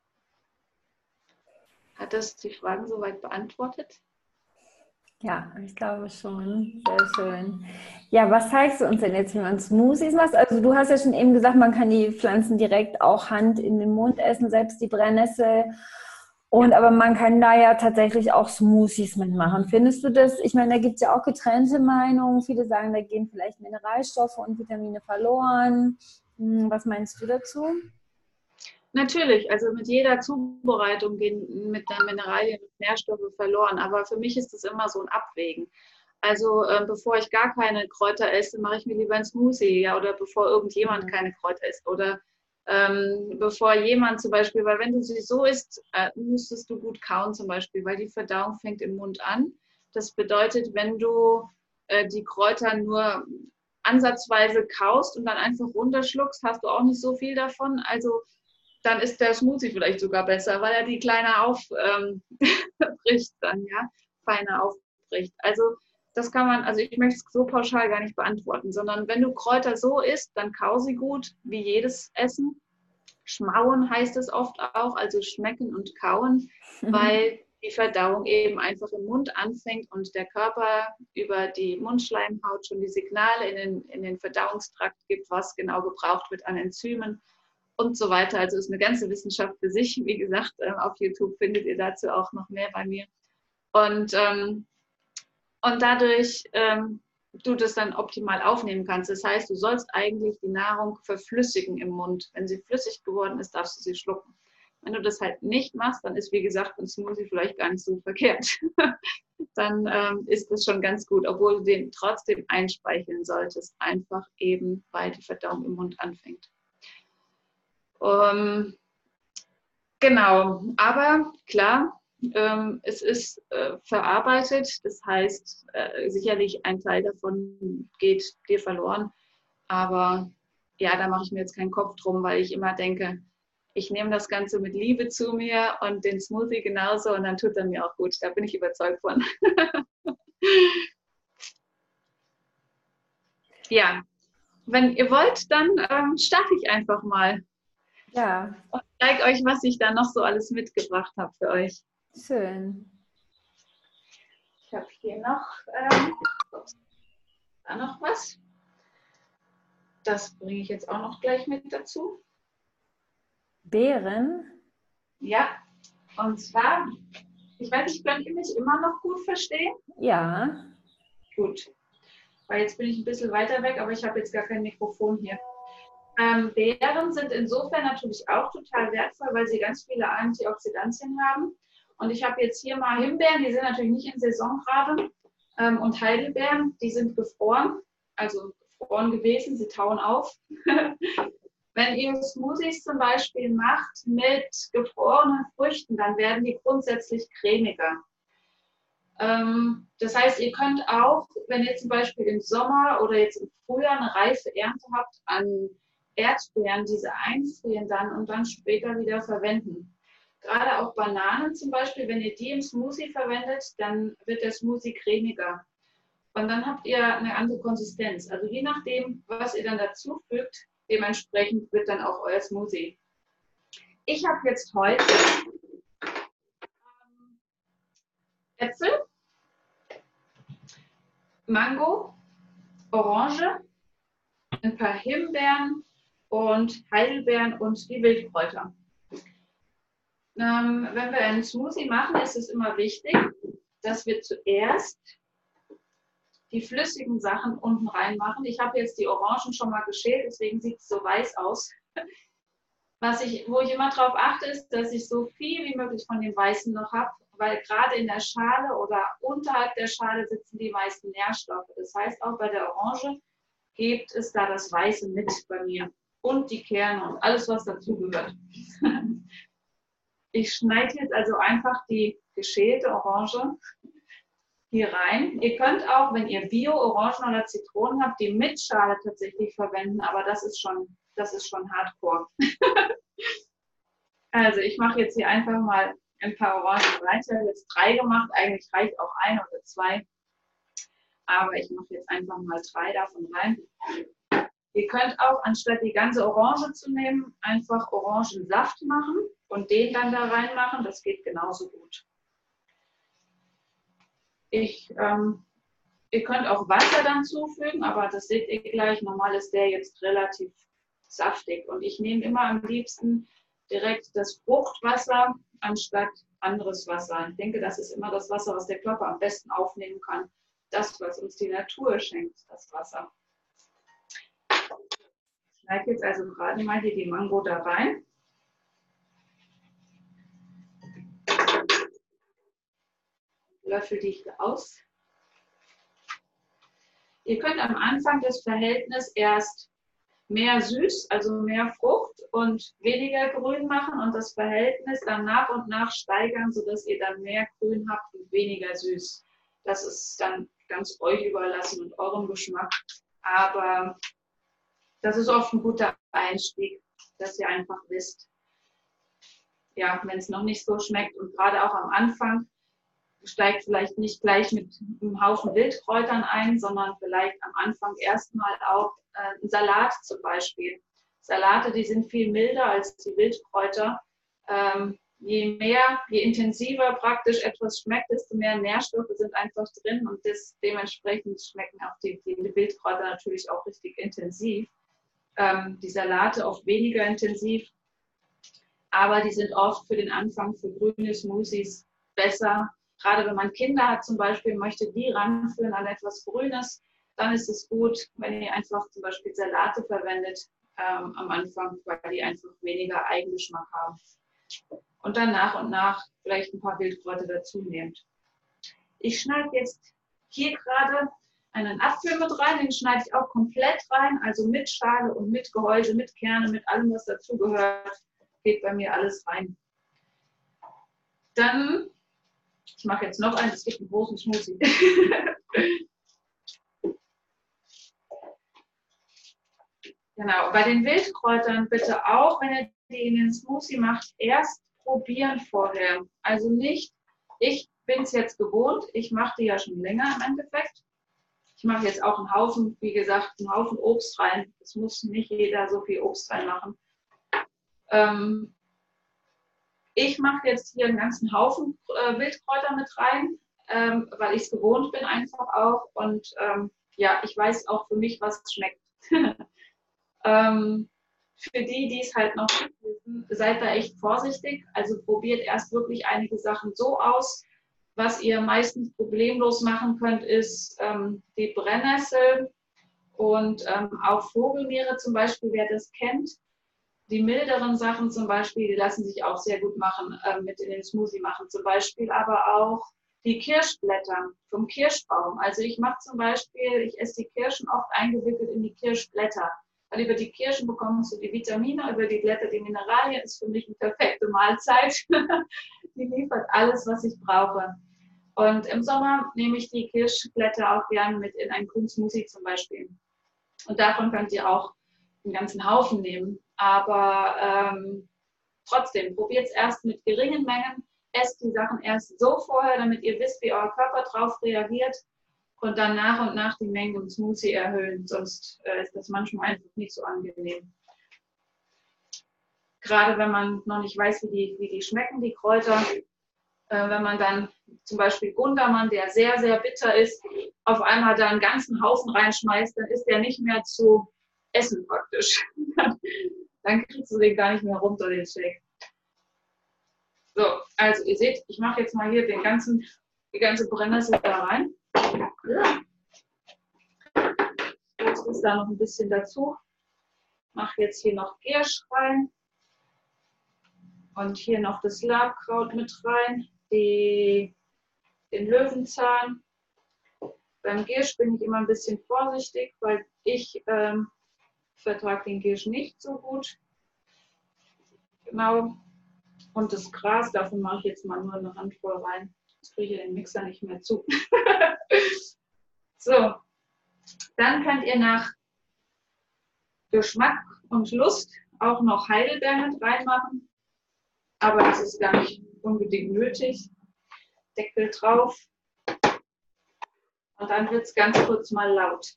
Hat das die Fragen soweit beantwortet? Ja, ich glaube schon. Sehr schön. Ja, was zeigst du uns denn jetzt, wie man Smoothies macht? Also du hast ja schon eben gesagt, man kann die Pflanzen direkt auch Hand in den Mund essen, selbst die Brennnessel. Und aber man kann da ja tatsächlich auch Smoothies mitmachen. Findest du das? Ich meine, da gibt es ja auch getrennte Meinungen. Viele sagen, da gehen vielleicht Mineralstoffe und Vitamine verloren. Was meinst du dazu? Natürlich, also mit jeder Zubereitung gehen mit der Mineralien und Nährstoffe verloren. Aber für mich ist das immer so ein Abwägen. Also bevor ich gar keine Kräuter esse, mache ich mir lieber ein Smoothie, ja, oder bevor irgendjemand keine Kräuter isst. Oder bevor jemand zum Beispiel, weil wenn du sie so isst, müsstest du gut kauen zum Beispiel, weil die Verdauung fängt im Mund an. Das bedeutet, wenn du die Kräuter nur ansatzweise kaust und dann einfach runterschluckst, hast du auch nicht so viel davon. Also dann ist der Smoothie vielleicht sogar besser, weil er die kleiner aufbricht dann, ja, feiner aufbricht. Also das kann man, also ich möchte es so pauschal gar nicht beantworten, sondern wenn du Kräuter so isst, dann kau sie gut, wie jedes Essen. Schmauen heißt es oft auch, also schmecken und kauen, weil die Verdauung eben einfach im Mund anfängt und der Körper über die Mundschleimhaut schon die Signale in den Verdauungstrakt gibt, was genau gebraucht wird an Enzymen und so weiter. Also ist eine ganze Wissenschaft für sich. Wie gesagt, auf YouTube findet ihr dazu auch noch mehr bei mir. Und dadurch du das dann optimal aufnehmen kannst. Das heißt, du sollst eigentlich die Nahrung verflüssigen im Mund. Wenn sie flüssig geworden ist, darfst du sie schlucken. Wenn du das halt nicht machst, dann ist, wie gesagt, ein Smoothie vielleicht gar nicht so verkehrt. Dann ist das schon ganz gut, obwohl du den trotzdem einspeicheln solltest, einfach eben, weil die Verdauung im Mund anfängt. Genau, aber klar, es ist verarbeitet, das heißt, sicherlich ein Teil davon geht dir verloren, aber ja, da mache ich mir jetzt keinen Kopf drum, weil ich immer denke, ich nehme das Ganze mit Liebe zu mir und den Smoothie genauso und dann tut er mir auch gut, da bin ich überzeugt von. Ja, wenn ihr wollt, dann starte ich einfach mal. Ja, Und zeige euch, was ich da noch so alles mitgebracht habe für euch. schön. Ich habe hier noch, da noch was. Das bringe ich jetzt auch noch gleich mit dazu. Beeren? Ja, und zwar, ich weiß nicht, könnt ihr mich immer noch gut verstehen? Ja. Gut, weil jetzt bin ich ein bisschen weiter weg, aber ich habe jetzt gar kein Mikrofon hier. Beeren sind insofern natürlich auch total wertvoll, weil sie ganz viele Antioxidantien haben. Und ich habe jetzt hier mal Himbeeren, die sind natürlich nicht in Saison gerade. Und Heidelbeeren, die sind gefroren, also gefroren gewesen, sie tauen auf. Wenn ihr Smoothies zum Beispiel macht mit gefrorenen Früchten, dann werden die grundsätzlich cremiger. Das heißt, ihr könnt auch, wenn ihr zum Beispiel im Sommer oder jetzt im Frühjahr eine reife Ernte habt an Erdbeeren, diese einfrieren dann und dann später wieder verwenden. Gerade auch Bananen zum Beispiel, wenn ihr die im Smoothie verwendet, dann wird der Smoothie cremiger. Und dann habt ihr eine andere Konsistenz. Also je nachdem, was ihr dann dazu fügt, dementsprechend wird dann auch euer Smoothie. Ich habe jetzt heute Äpfel, Mango, Orange, ein paar Himbeeren und Heidelbeeren und die Wildkräuter. Wenn wir einen Smoothie machen, ist es immer wichtig, dass wir zuerst die flüssigen Sachen unten reinmachen. Ich habe jetzt die Orangen schon mal geschält, deswegen sieht es so weiß aus. Wo ich immer darauf achte, ist, dass ich so viel wie möglich von dem Weißen noch habe, weil gerade in der Schale oder unterhalb der Schale sitzen die meisten Nährstoffe. Das heißt, auch bei der Orange gibt es da das Weiße mit bei mir und die Kerne und alles, was dazugehört. Ich schneide jetzt also einfach die geschälte Orange hier rein. Ihr könnt auch, wenn ihr Bio-Orangen oder Zitronen habt, die mit Schale tatsächlich verwenden, aber das ist schon Hardcore. Also ich mache jetzt hier einfach mal ein paar Orangen rein. Ich habe jetzt 3 gemacht, eigentlich reicht auch 1 oder 2. aber ich mache jetzt einfach mal 3 davon rein. Ihr könnt auch, anstatt die ganze Orange zu nehmen, einfach Orangensaft machen und den dann da reinmachen. Das geht genauso gut. Ihr könnt auch Wasser dann zufügen, aber das seht ihr gleich. Normal ist der jetzt relativ saftig. Und ich nehme immer am liebsten direkt das Fruchtwasser anstatt anderes Wasser. Ich denke, das ist immer das Wasser, was der Körper am besten aufnehmen kann. Das, was uns die Natur schenkt, das Wasser. Ich schneide jetzt also gerade mal hier die Mango da rein. Löffel die hier aus. Ihr könnt am Anfang das Verhältnis erst mehr süß, also mehr Frucht und weniger grün machen und das Verhältnis dann nach und nach steigern, sodass ihr dann mehr grün habt und weniger süß. Das ist dann ganz euch überlassen und eurem Geschmack. Aber das ist oft ein guter Einstieg, dass ihr einfach wisst, ja, wenn es noch nicht so schmeckt und gerade auch am Anfang, steigt vielleicht nicht gleich mit einem Haufen Wildkräutern ein, sondern vielleicht am Anfang erstmal auch einen Salat zum Beispiel. Salate, die sind viel milder als die Wildkräuter. Je intensiver praktisch etwas schmeckt, desto mehr Nährstoffe sind einfach drin und dementsprechend schmecken auch die Wildkräuter natürlich auch richtig intensiv. Die Salate oft weniger intensiv, aber die sind oft für den Anfang für grüne Smoothies besser. Gerade wenn man Kinder hat zum Beispiel, möchte die ranführen an etwas Grünes, dann ist es gut, wenn ihr einfach zum Beispiel Salate verwendet am Anfang, weil die einfach weniger Eigengeschmack haben. Und dann nach und nach vielleicht ein paar Wildkräuter dazu nehmt. Ich schneide jetzt hier gerade einen Apfel mit rein, den schneide ich auch komplett rein, also mit Schale und mit Gehäuse, mit Kerne, mit allem, was dazugehört, geht bei mir alles rein. Dann ich mache jetzt noch einen, es gibt einen großen Smoothie. Genau, bei den Wildkräutern bitte auch, wenn ihr die in den Smoothie macht, erst probieren vorher. Also nicht, ich bin es jetzt gewohnt, ich mache die ja schon länger im Endeffekt. Ich mache jetzt auch einen Haufen, wie gesagt, einen Haufen Obst rein. Es muss nicht jeder so viel Obst reinmachen. Ich mache jetzt hier einen ganzen Haufen Wildkräuter mit rein, weil ich es gewohnt bin einfach auch. Und ja, ich weiß auch für mich, was schmeckt. Für die es halt noch nicht wissen, seid da echt vorsichtig. Also probiert erst wirklich einige Sachen so aus. Was ihr meistens problemlos machen könnt, ist die Brennnessel und auch Vogelbeere zum Beispiel, wer das kennt. Die milderen Sachen zum Beispiel, die lassen sich auch sehr gut machen, mit in den Smoothie machen. Zum Beispiel aber auch die Kirschblätter vom Kirschbaum. Also ich mache zum Beispiel, ich esse die Kirschen oft eingewickelt in die Kirschblätter. Weil über die Kirschen bekommst du die Vitamine, über die Blätter die Mineralien. Ist für mich eine perfekte Mahlzeit. Die liefert alles, was ich brauche. Und im Sommer nehme ich die Kirschblätter auch gerne mit in einen grünen Smoothie zum Beispiel. Und davon könnt ihr auch einen ganzen Haufen nehmen. Aber trotzdem, probiert es erst mit geringen Mengen. Esst die Sachen erst so vorher, damit ihr wisst, wie euer Körper darauf reagiert. Und dann nach und nach die Menge im Smoothie erhöhen. Sonst ist das manchmal einfach nicht so angenehm. Gerade wenn man noch nicht weiß, wie die schmecken, die Kräuter. Wenn man dann zum Beispiel Gundermann, der sehr, sehr bitter ist, auf einmal da einen ganzen Haufen reinschmeißt, dann ist der nicht mehr zu essen praktisch. Dann kriegst du den gar nicht mehr runter, den Shake. So, also ihr seht, ich mache jetzt mal hier die ganze Brennnessel da rein. Jetzt ist da noch ein bisschen dazu. Mache jetzt hier noch Giersch rein. Und hier noch das Labkraut mit rein. Den Löwenzahn. Beim Giersch bin ich immer ein bisschen vorsichtig, weil ich vertrage den Giersch nicht so gut. Genau. Und das Gras, davon mache ich jetzt mal nur eine Handvoll rein. Jetzt kriege ich den Mixer nicht mehr zu. So, dann könnt ihr nach Geschmack und Lust auch noch Heidelbeeren mit reinmachen. Aber das ist gar nicht unbedingt nötig. Deckel drauf. Und dann wird es ganz kurz mal laut.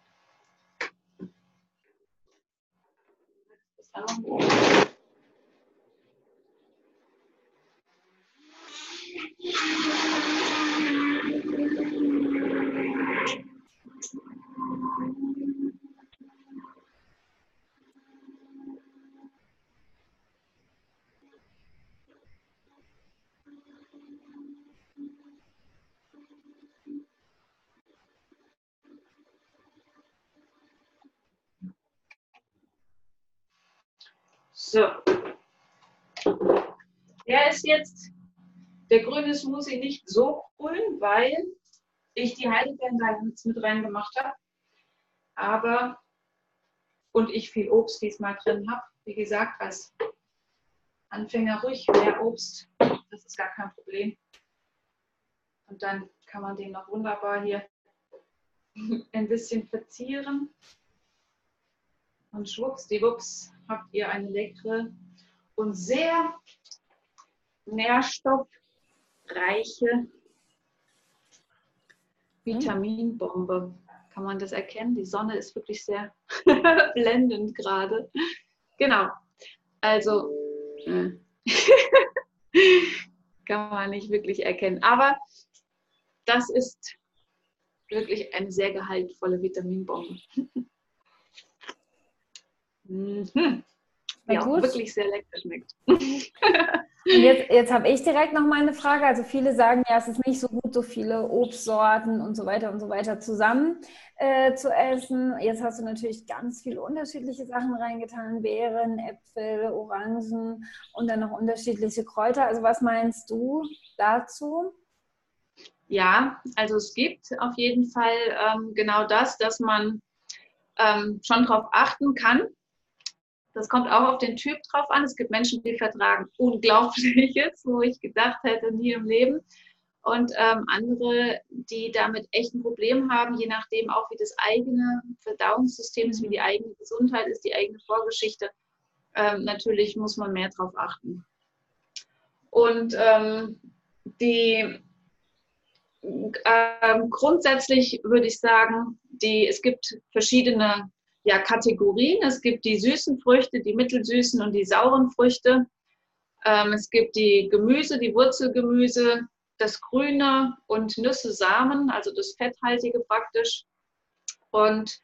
So. Der ist jetzt, der grüne Smoothie, nicht so grün, weil ich die Heidelbeeren da jetzt mit reingemacht habe. Aber, und ich viel Obst diesmal drin habe. Wie gesagt, als Anfänger ruhig mehr Obst, das ist gar kein Problem. Und dann kann man den noch wunderbar hier ein bisschen verzieren. Und schwuppsdiwupps habt ihr eine leckere und sehr nährstoffreiche Vitaminbombe. Kann man das erkennen? Die Sonne ist wirklich sehr blendend gerade. Genau. Also kann man nicht wirklich erkennen. Aber das ist wirklich eine sehr gehaltvolle Vitaminbombe. Ja, gut. wirklich sehr lecker schmeckt. Und jetzt habe ich direkt noch mal eine Frage. Also viele sagen ja, es ist nicht so gut, so viele Obstsorten und so weiter zusammen zu essen. Jetzt hast du natürlich ganz viele unterschiedliche Sachen reingetan. Beeren, Äpfel, Orangen und dann noch unterschiedliche Kräuter. Also was meinst du dazu? Ja, also es gibt auf jeden Fall genau das, dass man schon darauf achten kann. Das kommt auch auf den Typ drauf an. Es gibt Menschen, die vertragen Unglaubliches, wo ich gedacht hätte, nie im Leben. Und andere, die damit echt ein Problem haben, je nachdem auch, wie das eigene Verdauungssystem ist, wie die eigene Gesundheit ist, die eigene Vorgeschichte. Natürlich muss man mehr drauf achten. Und grundsätzlich würde ich sagen, es gibt verschiedene Kategorien. Es gibt die süßen Früchte, die mittelsüßen und die sauren Früchte. Es gibt die Gemüse, die Wurzelgemüse, das Grüne und Nüsse, Samen, also das Fetthaltige praktisch. Und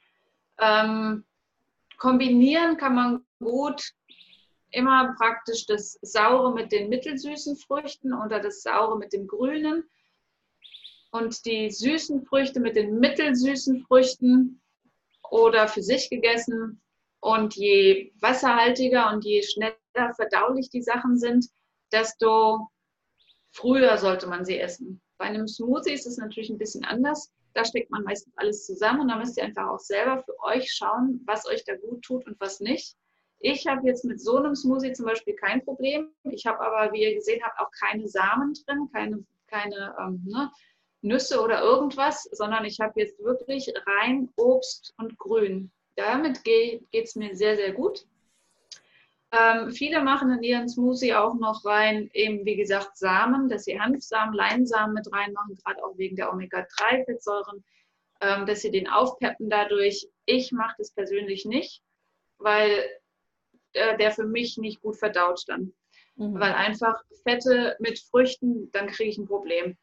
kombinieren kann man gut immer praktisch das Saure mit den mittelsüßen Früchten oder das Saure mit dem Grünen. Und die süßen Früchte mit den mittelsüßen Früchten oder für sich gegessen. Und je wasserhaltiger und je schneller verdaulich die Sachen sind, desto früher sollte man sie essen. Bei einem Smoothie ist es natürlich ein bisschen anders. Da steckt man meistens alles zusammen und da müsst ihr einfach auch selber für euch schauen, was euch da gut tut und was nicht. Ich habe jetzt mit so einem Smoothie zum Beispiel kein Problem. Ich habe aber, wie ihr gesehen habt, auch keine Samen drin, keine Nüsse oder irgendwas, sondern ich habe jetzt wirklich rein Obst und Grün. Damit geht es mir sehr, sehr gut. Viele machen in ihren Smoothie auch noch rein, eben wie gesagt, Samen, dass sie Hanfsamen, Leinsamen mit reinmachen, gerade auch wegen der Omega-3-Fettsäuren, dass sie den aufpeppen dadurch. Ich mache das persönlich nicht, weil der für mich nicht gut verdaut dann. Weil einfach Fette mit Früchten, dann kriege ich ein Problem.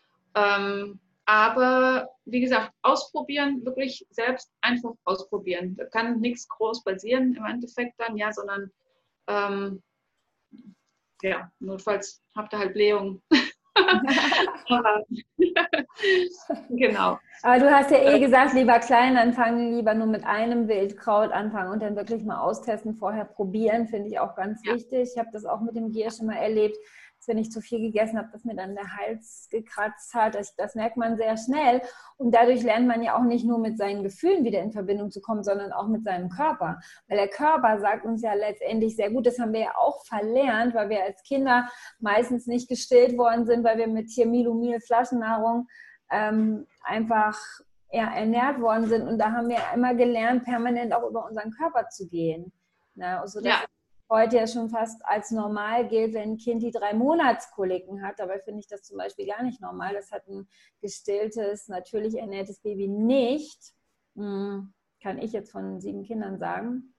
Aber wie gesagt, ausprobieren, wirklich selbst einfach ausprobieren. Da kann nichts groß passieren im Endeffekt dann, ja, sondern notfalls habt ihr halt Blähungen. Genau. Aber du hast ja gesagt, lieber klein anfangen, lieber nur mit einem Wildkraut anfangen und dann wirklich mal austesten, vorher probieren, finde ich auch ganz wichtig. Ich habe das auch mit dem Giersch immer erlebt, dass wenn ich zu viel gegessen habe, dass mir dann der Hals gekratzt hat. Das merkt man sehr schnell und dadurch lernt man ja auch nicht nur mit seinen Gefühlen wieder in Verbindung zu kommen, sondern auch mit seinem Körper. Weil der Körper sagt uns ja letztendlich sehr gut, das haben wir ja auch verlernt, weil wir als Kinder meistens nicht gestillt worden sind, weil wir mit hier Milumil Flaschennahrung einfach ernährt worden sind. Und da haben wir immer gelernt, permanent auch über unseren Körper zu gehen. Ne? Also das ist heute ja schon fast als normal gilt, wenn ein Kind die 3-Monats-Koliken hat. Dabei finde ich das zum Beispiel gar nicht normal. Das hat ein gestilltes, natürlich ernährtes Baby nicht. Kann ich jetzt von 7 Kindern sagen.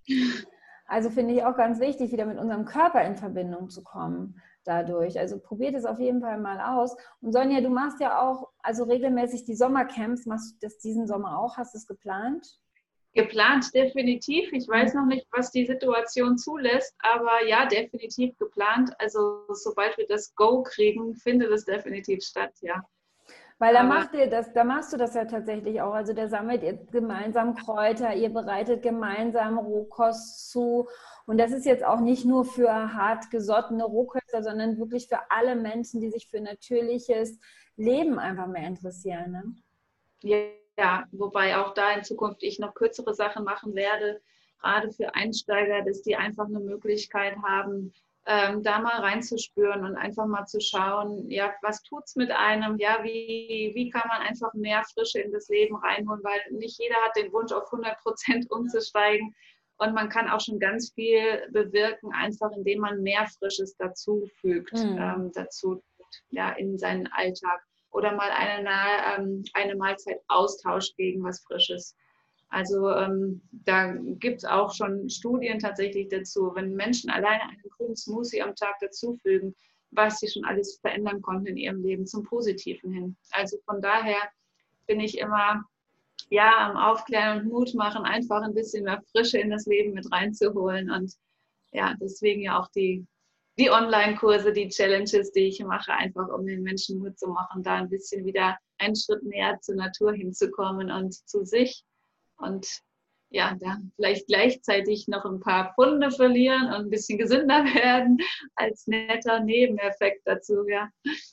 Also finde ich auch ganz wichtig, wieder mit unserem Körper in Verbindung zu kommen dadurch. Also probiert es auf jeden Fall mal aus. Und Sonja, du machst ja auch also regelmäßig die Sommercamps. Machst du das diesen Sommer auch? Hast du es geplant? Geplant, definitiv. Ich weiß noch nicht, was die Situation zulässt, aber ja, definitiv geplant. Also sobald wir das Go kriegen, findet es definitiv statt, ja. Weil da machst du das ja tatsächlich auch. Also da sammelt ihr gemeinsam Kräuter, ihr bereitet gemeinsam Rohkost zu. Und das ist jetzt auch nicht nur für hart gesottene Rohköstler, sondern wirklich für alle Menschen, die sich für natürliches Leben einfach mehr interessieren. Ne? Ja, wobei auch da in Zukunft ich noch kürzere Sachen machen werde, gerade für Einsteiger, dass die einfach eine Möglichkeit haben, da mal reinzuspüren und einfach mal zu schauen, ja, was tut's mit einem, ja, wie kann man einfach mehr Frische in das Leben reinholen, weil nicht jeder hat den Wunsch, auf 100% umzusteigen und man kann auch schon ganz viel bewirken, einfach indem man mehr Frisches dazu fügt, dazu, ja, in seinen Alltag oder mal eine Mahlzeit austauscht gegen was Frisches. Also da gibt es auch schon Studien tatsächlich dazu, wenn Menschen alleine einen grünen Smoothie am Tag dazufügen, was sie schon alles verändern konnten in ihrem Leben zum Positiven hin. Also von daher bin ich immer am Aufklären und Mut machen, einfach ein bisschen mehr Frische in das Leben mit reinzuholen. Und ja, deswegen ja auch die Online-Kurse, die Challenges, die ich mache, einfach um den Menschen Mut zu machen, da ein bisschen wieder einen Schritt näher zur Natur hinzukommen und zu sich. Und ja, dann vielleicht gleichzeitig noch ein paar Pfunde verlieren und ein bisschen gesünder werden als netter Nebeneffekt dazu, ja.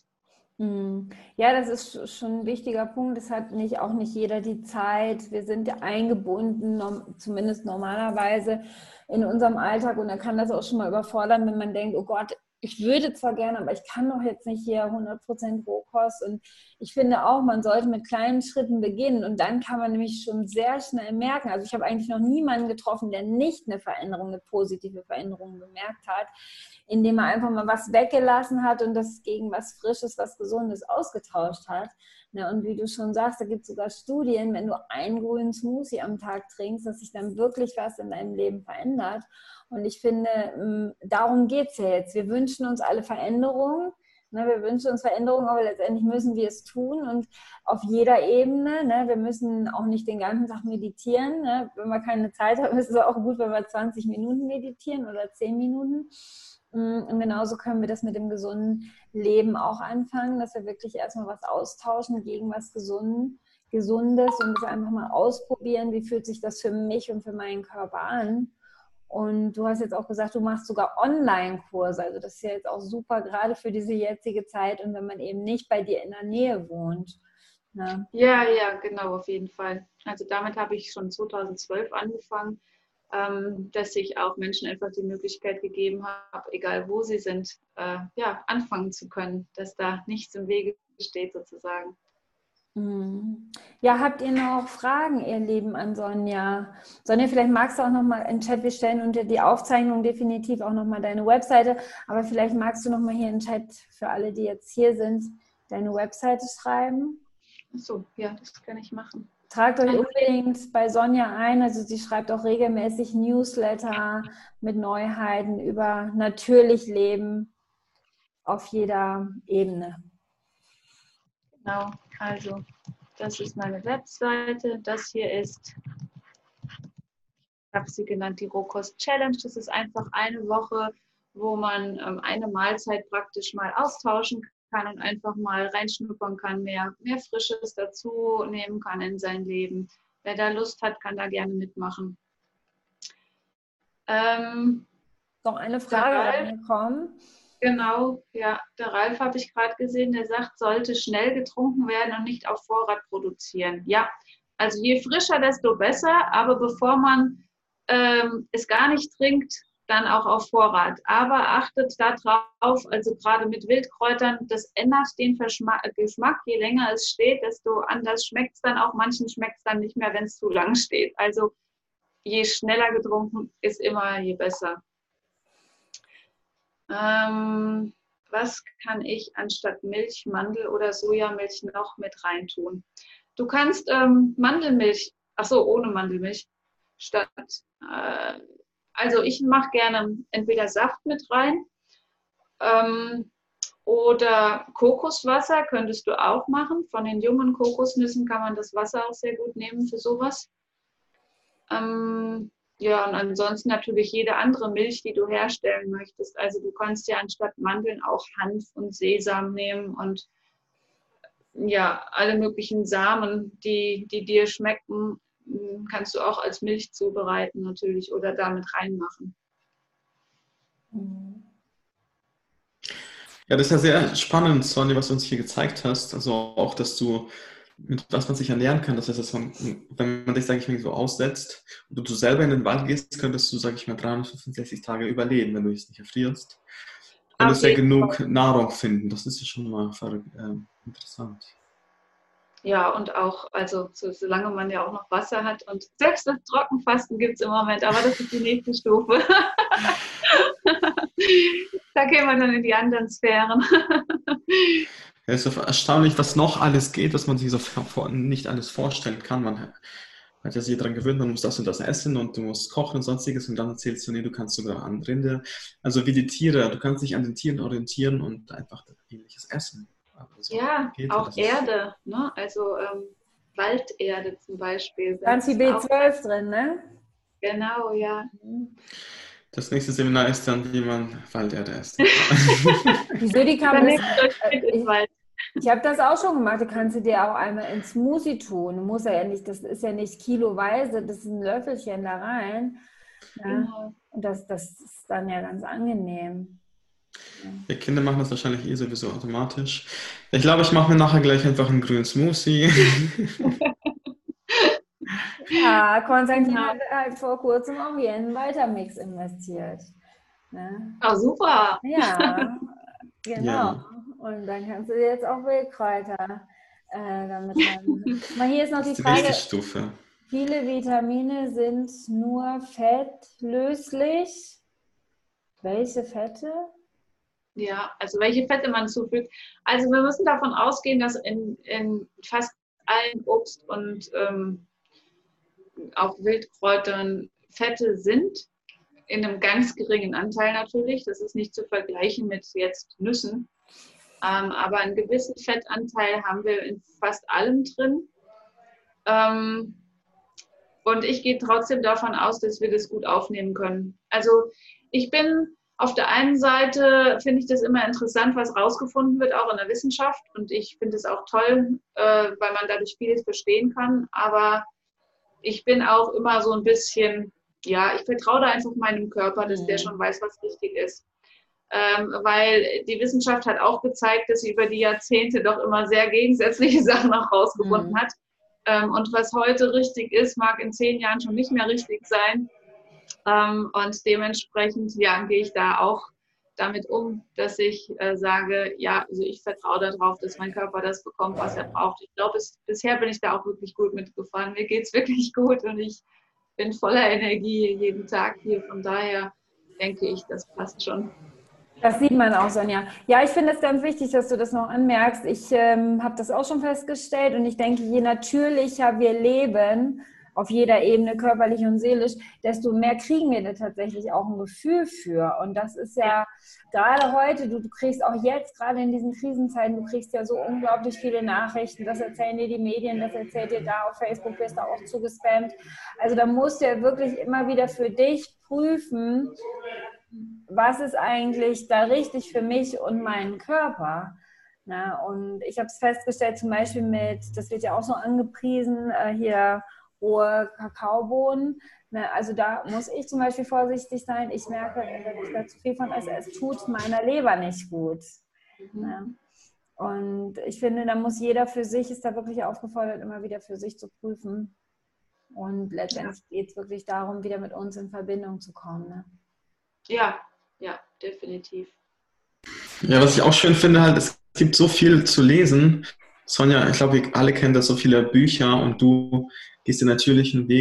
Ja, das ist schon ein wichtiger Punkt. Es hat auch nicht jeder die Zeit. Wir sind eingebunden, zumindest normalerweise in unserem Alltag. Und da kann das auch schon mal überfordern, wenn man denkt, oh Gott, ich würde zwar gerne, aber ich kann doch jetzt nicht hier 100% Rohkost. Und ich finde auch, man sollte mit kleinen Schritten beginnen. Und dann kann man nämlich schon sehr schnell merken. Also ich habe eigentlich noch niemanden getroffen, der nicht eine positive Veränderung bemerkt hat, indem er einfach mal was weggelassen hat und das gegen was Frisches, was Gesundes ausgetauscht hat. Und wie du schon sagst, da gibt es sogar Studien, wenn du einen grünen Smoothie am Tag trinkst, dass sich dann wirklich was in deinem Leben verändert. Und ich finde, darum geht es ja jetzt. Wir wünschen uns alle Veränderungen. Wir wünschen uns Veränderungen, aber letztendlich müssen wir es tun und auf jeder Ebene. Wir müssen auch nicht den ganzen Tag meditieren. Wenn wir keine Zeit haben, ist es auch gut, wenn wir 20 Minuten meditieren oder 10 Minuten. Und genauso können wir das mit dem gesunden Leben auch anfangen, dass wir wirklich erstmal was austauschen gegen was Gesundes und das einfach mal ausprobieren, wie fühlt sich das für mich und für meinen Körper an. Und du hast jetzt auch gesagt, du machst sogar Online-Kurse, also das ist ja jetzt auch super, gerade für diese jetzige Zeit und wenn man eben nicht bei dir in der Nähe wohnt. Ja, genau, auf jeden Fall. Also damit habe ich schon 2012 angefangen, dass ich auch Menschen einfach die Möglichkeit gegeben habe, egal wo sie sind, anfangen zu können, dass da nichts im Wege steht sozusagen. Ja, habt ihr noch Fragen, ihr Lieben, an Sonja? Sonja, vielleicht magst du auch nochmal in den Chat, wir stellen unter die Aufzeichnung definitiv auch nochmal deine Webseite, aber vielleicht magst du nochmal hier in den Chat für alle, die jetzt hier sind, deine Webseite schreiben. Achso, ja, das kann ich machen. Tragt euch unbedingt bei Sonja ein, also sie schreibt auch regelmäßig Newsletter mit Neuheiten über natürlich Leben auf jeder Ebene. Genau, also das ist meine Webseite, das hier ist, ich habe sie genannt, die Rohkost Challenge, das ist einfach eine Woche, wo man eine Mahlzeit praktisch mal austauschen kann und einfach mal reinschnuppern kann, mehr Frisches dazu nehmen kann in sein Leben. Wer da Lust hat, kann da gerne mitmachen. Noch eine Frage reingekommen. Genau, ja, der Ralf habe ich gerade gesehen, der sagt, sollte schnell getrunken werden und nicht auf Vorrat produzieren. Ja, also je frischer, desto besser, aber bevor man es gar nicht trinkt, dann auch auf Vorrat. Aber achtet darauf, also gerade mit Wildkräutern, das ändert den Geschmack. Je länger es steht, desto anders schmeckt es dann auch. Manchen schmeckt es dann nicht mehr, wenn es zu lang steht. Also je schneller getrunken ist immer, je besser. Was kann ich anstatt Milch, Mandel oder Sojamilch noch mit reintun? Du kannst Mandelmilch, ach so, ohne Mandelmilch, statt, also ich mache gerne entweder Saft mit rein oder Kokoswasser könntest du auch machen. Von den jungen Kokosnüssen kann man das Wasser auch sehr gut nehmen für sowas. Ja, und ansonsten natürlich jede andere Milch, die du herstellen möchtest. Also du kannst ja anstatt Mandeln auch Hanf und Sesam nehmen und ja, alle möglichen Samen, die dir schmecken, kannst du auch als Milch zubereiten natürlich oder damit reinmachen. Ja, das ist ja sehr spannend, Sonja, was du uns hier gezeigt hast. Also auch, dass du, mit was man sich ernähren kann. Das heißt, dass man, wenn man dich, sage ich mal, so aussetzt und du selber in den Wald gehst, könntest du, sage ich mal, 365 Tage überleben, wenn du jetzt nicht erfrierst. Du könntest ja genug Nahrung finden. Das ist ja schon mal interessant. Ja, und auch, also solange man ja auch noch Wasser hat und selbst das Trockenfasten gibt es im Moment, aber das ist die nächste Stufe. Da gehen wir dann in die anderen Sphären. Ja, es ist erstaunlich, was noch alles geht, was man sich so nicht alles vorstellen kann. Man hat ja sich daran gewöhnt, man muss das und das essen und du musst kochen und sonstiges und dann erzählst du, nee, du kannst sogar an Rinde, also wie die Tiere, du kannst dich an den Tieren orientieren und einfach ähnliches essen. Also ja, auch Erde, ne? Also Walderde zum Beispiel. Ganz viel B12 drin, ne? Genau, ja. Das nächste Seminar ist dann, wie man Walderde isst. Wieso, die kann man ich habe das auch schon gemacht. Du kannst sie dir auch einmal ins Smoothie tun. Du musst ja nicht, das ist ja nicht kiloweise, das ist ein Löffelchen da rein. Ja? Genau. Und das ist dann ja ganz angenehm. Ja, Kinder machen das wahrscheinlich sowieso automatisch. Ich glaube, ich mache mir nachher gleich einfach einen grünen Smoothie. Ja, Konstantin hat halt vor kurzem auch hier in einen Vitamix investiert. Ne? Oh, super! Ja, genau. Ja. Und dann kannst du jetzt auch Wildkräuter damit man. Hier ist noch die Frage, Stufe. Viele Vitamine sind nur fettlöslich. Welche Fette? Ja, also welche Fette man zufügt. Also wir müssen davon ausgehen, dass in fast allen Obst- und auch Wildkräutern Fette sind, in einem ganz geringen Anteil natürlich. Das ist nicht zu vergleichen mit jetzt Nüssen. Aber einen gewissen Fettanteil haben wir in fast allem drin. Und ich gehe trotzdem davon aus, dass wir das gut aufnehmen können. Also ich bin auf der einen Seite, finde ich das immer interessant, was rausgefunden wird, auch in der Wissenschaft. Und ich finde es auch toll, weil man dadurch vieles verstehen kann. Aber ich bin auch immer so ein bisschen, ja, ich vertraue da einfach meinem Körper, dass der schon weiß, was richtig ist. Weil die Wissenschaft hat auch gezeigt, dass sie über die Jahrzehnte doch immer sehr gegensätzliche Sachen auch rausgefunden hat. Und was heute richtig ist, mag in 10 Jahren schon nicht mehr richtig sein. Und dementsprechend ja, gehe ich da auch damit um, dass ich sage, ja, also ich vertraue darauf, dass mein Körper das bekommt, was er braucht. Ich glaube, bisher bin ich da auch wirklich gut mitgefahren. Mir geht es wirklich gut und ich bin voller Energie jeden Tag hier. Von daher denke ich, das passt schon. Das sieht man auch, Sonja. Ja, ich finde es ganz wichtig, dass du das noch anmerkst. Ich habe das auch schon festgestellt und ich denke, je natürlicher wir leben, auf jeder Ebene, körperlich und seelisch, desto mehr kriegen wir da tatsächlich auch ein Gefühl für. Und das ist ja gerade heute, du kriegst auch jetzt, gerade in diesen Krisenzeiten, du kriegst ja so unglaublich viele Nachrichten, das erzählen dir die Medien, das erzählt dir da auf Facebook, wirst du auch zugespammt. Also da musst du ja wirklich immer wieder für dich prüfen, was ist eigentlich da richtig für mich und meinen Körper. Na, und ich habe es festgestellt, zum Beispiel das wird ja auch so angepriesen, hier rohe Kakaobohnen. Ne, also da muss ich zum Beispiel vorsichtig sein. Ich merke, wenn ich da zu viel von esse, es tut meiner Leber nicht gut. Ne? Und ich finde, da muss jeder für sich, ist da wirklich aufgefordert, immer wieder für sich zu prüfen. Und letztendlich geht es wirklich darum, wieder mit uns in Verbindung zu kommen. Ne? Ja, definitiv. Ja, was ich auch schön finde, halt, es gibt so viel zu lesen. Sonja, ich glaube, wir alle kennen das, so viele Bücher und du gehst den natürlichen Weg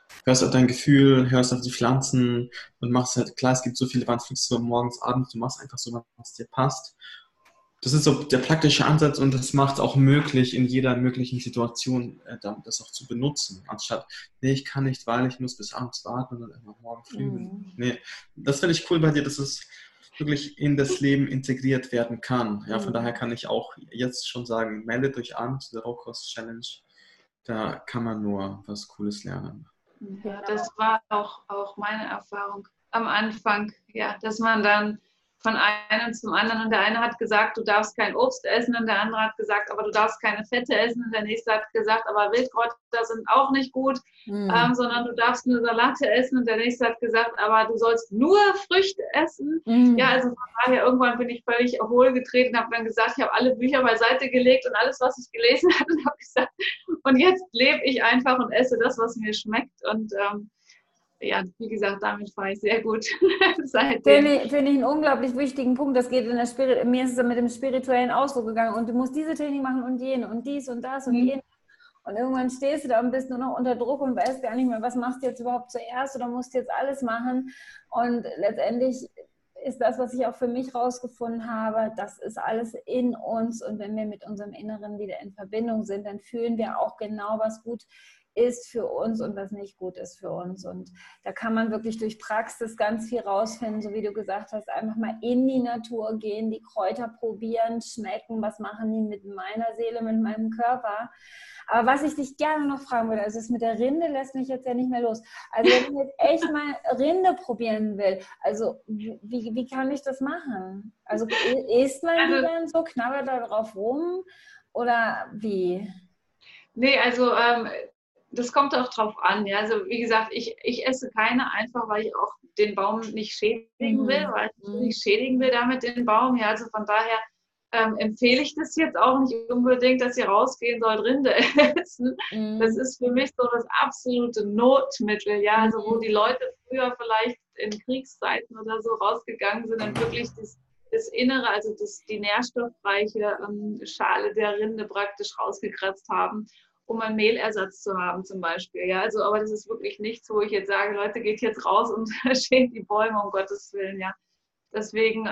hörst auf dein Gefühl, hörst auf die Pflanzen und machst halt, klar, es gibt so viele, wann fliegst du morgens, abends, du machst einfach so, was dir passt. Das ist so der praktische Ansatz und das macht es auch möglich, in jeder möglichen Situation das auch zu benutzen, anstatt, nee, ich kann nicht, weil ich muss bis abends warten und dann immer morgen flügen. Nee, das finde ich cool bei dir, dass es wirklich in das Leben integriert werden kann. Ja, von daher kann ich auch jetzt schon sagen, meldet euch an zu der Rohkost-Challenge. Da kann man nur was Cooles lernen. Ja, das war auch meine Erfahrung am Anfang, ja, dass man dann von einem zum anderen und der eine hat gesagt, du darfst kein Obst essen und der andere hat gesagt, aber du darfst keine Fette essen und der nächste hat gesagt, aber Wildkräuter sind auch nicht gut, sondern du darfst nur Salate essen und der nächste hat gesagt, aber du sollst nur Früchte essen. Ja, also von daher irgendwann bin ich völlig hohlgetreten, habe dann gesagt, ich habe alle Bücher beiseite gelegt und alles, was ich gelesen hatte und habe gesagt, und jetzt lebe ich einfach und esse das, was mir schmeckt und ja, wie gesagt, damit fahre ich sehr gut. Finde ich einen unglaublich wichtigen Punkt. Das geht in der mir ist es mit dem spirituellen Ausdruck gegangen und du musst diese Technik machen und jene und dies und das und jene. Und irgendwann stehst du da und bist nur noch unter Druck und weißt gar nicht mehr, was machst du jetzt überhaupt zuerst oder musst jetzt alles machen. Und letztendlich ist das, was ich auch für mich rausgefunden habe, das ist alles in uns und wenn wir mit unserem Inneren wieder in Verbindung sind, dann fühlen wir auch genau, was gut ist für uns und was nicht gut ist für uns. Und da kann man wirklich durch Praxis ganz viel rausfinden, so wie du gesagt hast, einfach mal in die Natur gehen, die Kräuter probieren, schmecken, was machen die mit meiner Seele, mit meinem Körper. Aber was ich dich gerne noch fragen würde, also das mit der Rinde lässt mich jetzt ja nicht mehr los. Also wenn ich jetzt echt mal Rinde probieren will, also wie kann ich das machen? Also isst man die dann so, knabbert da drauf rum oder wie? Nee, also das kommt auch drauf an. Ja? Also wie gesagt, ich esse keine einfach, weil ich auch den Baum nicht schädigen will, weil ich nicht schädigen will damit den Baum. Ja, also von daher empfehle ich das jetzt auch nicht unbedingt, dass ihr rausgehen sollt, Rinde essen. Das ist für mich so das absolute Notmittel, ja, also wo die Leute früher vielleicht in Kriegszeiten oder so rausgegangen sind und wirklich das Innere, also die nährstoffreiche Schale der Rinde praktisch rausgekratzt haben, um einen Mehlersatz zu haben zum Beispiel. Ja, also, aber das ist wirklich nichts, wo ich jetzt sage, Leute, geht jetzt raus und schält die Bäume, um Gottes Willen, ja. Deswegen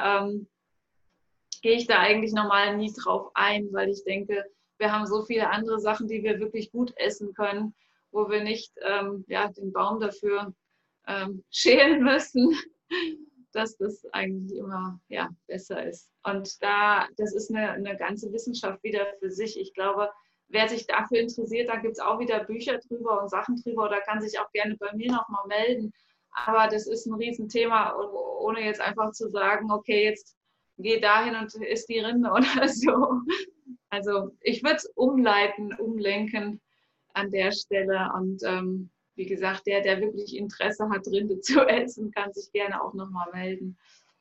gehe ich da eigentlich normal nie drauf ein, weil ich denke, wir haben so viele andere Sachen, die wir wirklich gut essen können, wo wir nicht den Baum dafür schälen müssen, dass das eigentlich immer besser ist. Und das ist eine ganze Wissenschaft wieder für sich. Ich glaube, wer sich dafür interessiert, da gibt es auch wieder Bücher drüber und Sachen drüber oder kann sich auch gerne bei mir nochmal melden. Aber das ist ein Riesenthema, ohne jetzt einfach zu sagen, okay, jetzt geh dahin und isst die Rinde oder so. Also ich würde es umlenken an der Stelle. Und wie gesagt, der wirklich Interesse hat, Rinde zu essen, kann sich gerne auch nochmal melden.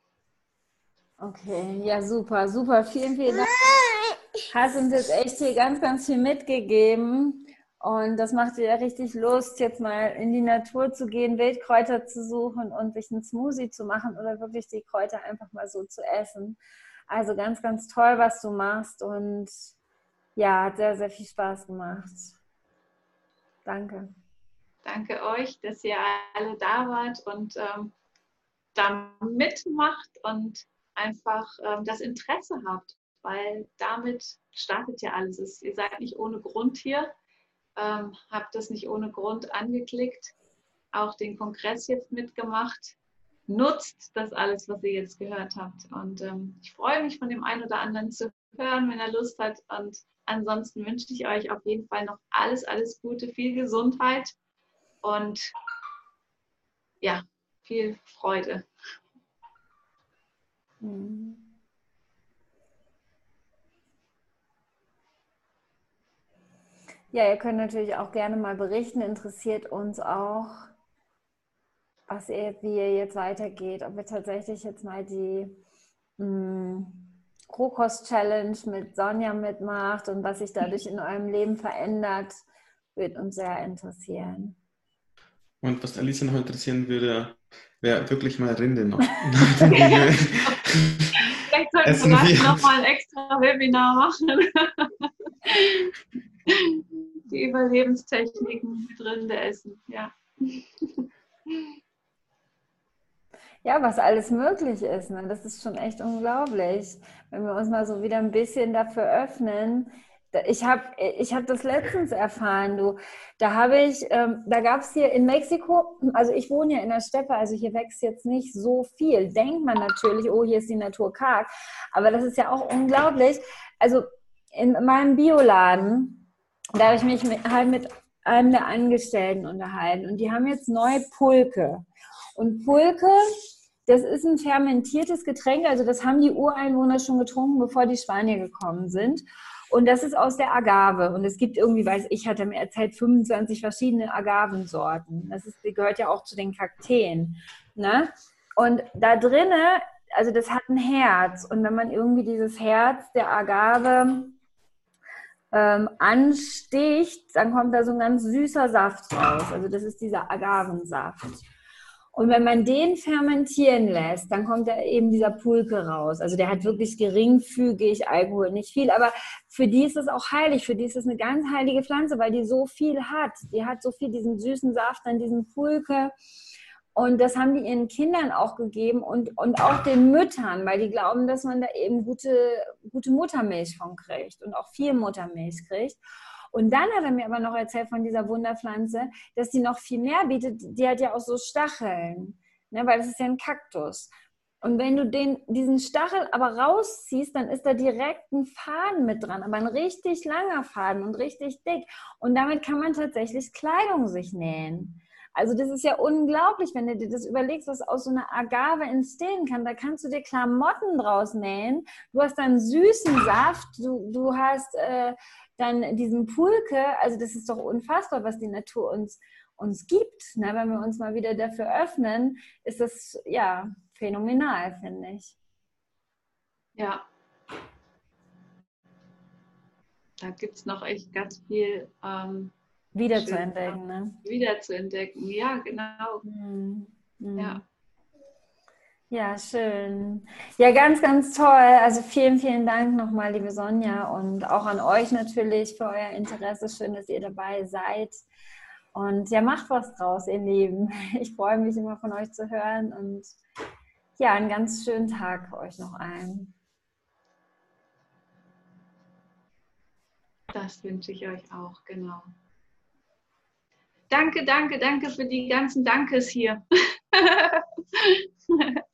Okay, ja super, super. Vielen, vielen Dank. Hast uns jetzt echt hier ganz, ganz viel mitgegeben. Und das macht dir richtig Lust, jetzt mal in die Natur zu gehen, Wildkräuter zu suchen und sich einen Smoothie zu machen oder wirklich die Kräuter einfach mal so zu essen. Also ganz, ganz toll, was du machst und ja, hat sehr, sehr viel Spaß gemacht. Danke. Danke euch, dass ihr alle da wart und da mitmacht und einfach das Interesse habt, weil damit startet ja alles. Ihr seid nicht ohne Grund hier. Habt das nicht ohne Grund angeklickt, auch den Kongress jetzt mitgemacht. Nutzt das alles, was ihr jetzt gehört habt. Und ich freue mich, von dem einen oder anderen zu hören, wenn er Lust hat. Und ansonsten wünsche ich euch auf jeden Fall noch alles, alles Gute, viel Gesundheit und ja, viel Freude. Ja, ihr könnt natürlich auch gerne mal berichten, interessiert uns auch, wie ihr jetzt weitergeht, ob ihr tatsächlich jetzt mal die Rohkost-Challenge mit Sonja mitmacht und was sich dadurch in eurem Leben verändert, würde uns sehr interessieren. Und was Alicia noch interessieren würde, wäre wirklich mal Rinde noch. Vielleicht sollten wir gleich nochmal ein extra Webinar machen. Die Überlebenstechniken mit Rinde essen, ja. Ja, was alles möglich ist, ne? Das ist schon echt unglaublich, wenn wir uns mal so wieder ein bisschen dafür öffnen. Ich hab das letztens erfahren, du. Da gab es hier in Mexiko, also ich wohne ja in der Steppe, also hier wächst jetzt nicht so viel. Denkt man natürlich, oh, hier ist die Natur karg, aber das ist ja auch unglaublich. Also in meinem Bioladen, da habe ich mich halt mit einem der Angestellten unterhalten und die haben jetzt neue Pulque. Und Pulque, das ist ein fermentiertes Getränk, also das haben die Ureinwohner schon getrunken, bevor die Spanier gekommen sind. Und das ist aus der Agave. Und es gibt irgendwie, weiß ich, hat er mir erzählt, 25 verschiedene Agavensorten. Die gehört ja auch zu den Kakteen. Ne? Und da drinne, also das hat ein Herz. Und wenn man irgendwie dieses Herz der Agave ansticht, dann kommt da so ein ganz süßer Saft raus. Also das ist dieser Agavensaft. Und wenn man den fermentieren lässt, dann kommt da eben dieser Pulque raus. Also der hat wirklich geringfügig Alkohol, nicht viel, aber für die ist es auch heilig. Für die ist es eine ganz heilige Pflanze, weil die so viel hat. Die hat so viel diesen süßen Saft, dann diesen Pulque. Und das haben die ihren Kindern auch gegeben und auch den Müttern, weil die glauben, dass man da eben gute Muttermilch von kriegt und auch viel Muttermilch kriegt. Und dann hat er mir aber noch erzählt von dieser Wunderpflanze, dass die noch viel mehr bietet. Die hat ja auch so Stacheln, ne, weil das ist ja ein Kaktus. Und wenn du diesen Stachel aber rausziehst, dann ist da direkt ein Faden mit dran, aber ein richtig langer Faden und richtig dick. Und damit kann man tatsächlich Kleidung sich nähen. Also das ist ja unglaublich, wenn du dir das überlegst, was aus so einer Agave entstehen kann. Da kannst du dir Klamotten draus nähen. Du hast dann süßen Saft, du hast dann diesen Pulque. Also das ist doch unfassbar, was die Natur uns gibt. Ne? Wenn wir uns mal wieder dafür öffnen, ist das ja phänomenal, finde ich. Ja. Da gibt es noch echt ganz viel wiederzuentdecken, ne? Wiederzuentdecken, ja, genau. Ja. Ja, schön. Ja, ganz, ganz toll. Also vielen, vielen Dank nochmal, liebe Sonja, und auch an euch natürlich für euer Interesse. Schön, dass ihr dabei seid. Und ja, macht was draus, ihr Lieben. Ich freue mich immer von euch zu hören und ja, einen ganz schönen Tag euch noch allen. Das wünsche ich euch auch, genau. Danke, danke, danke für die ganzen Dankes hier.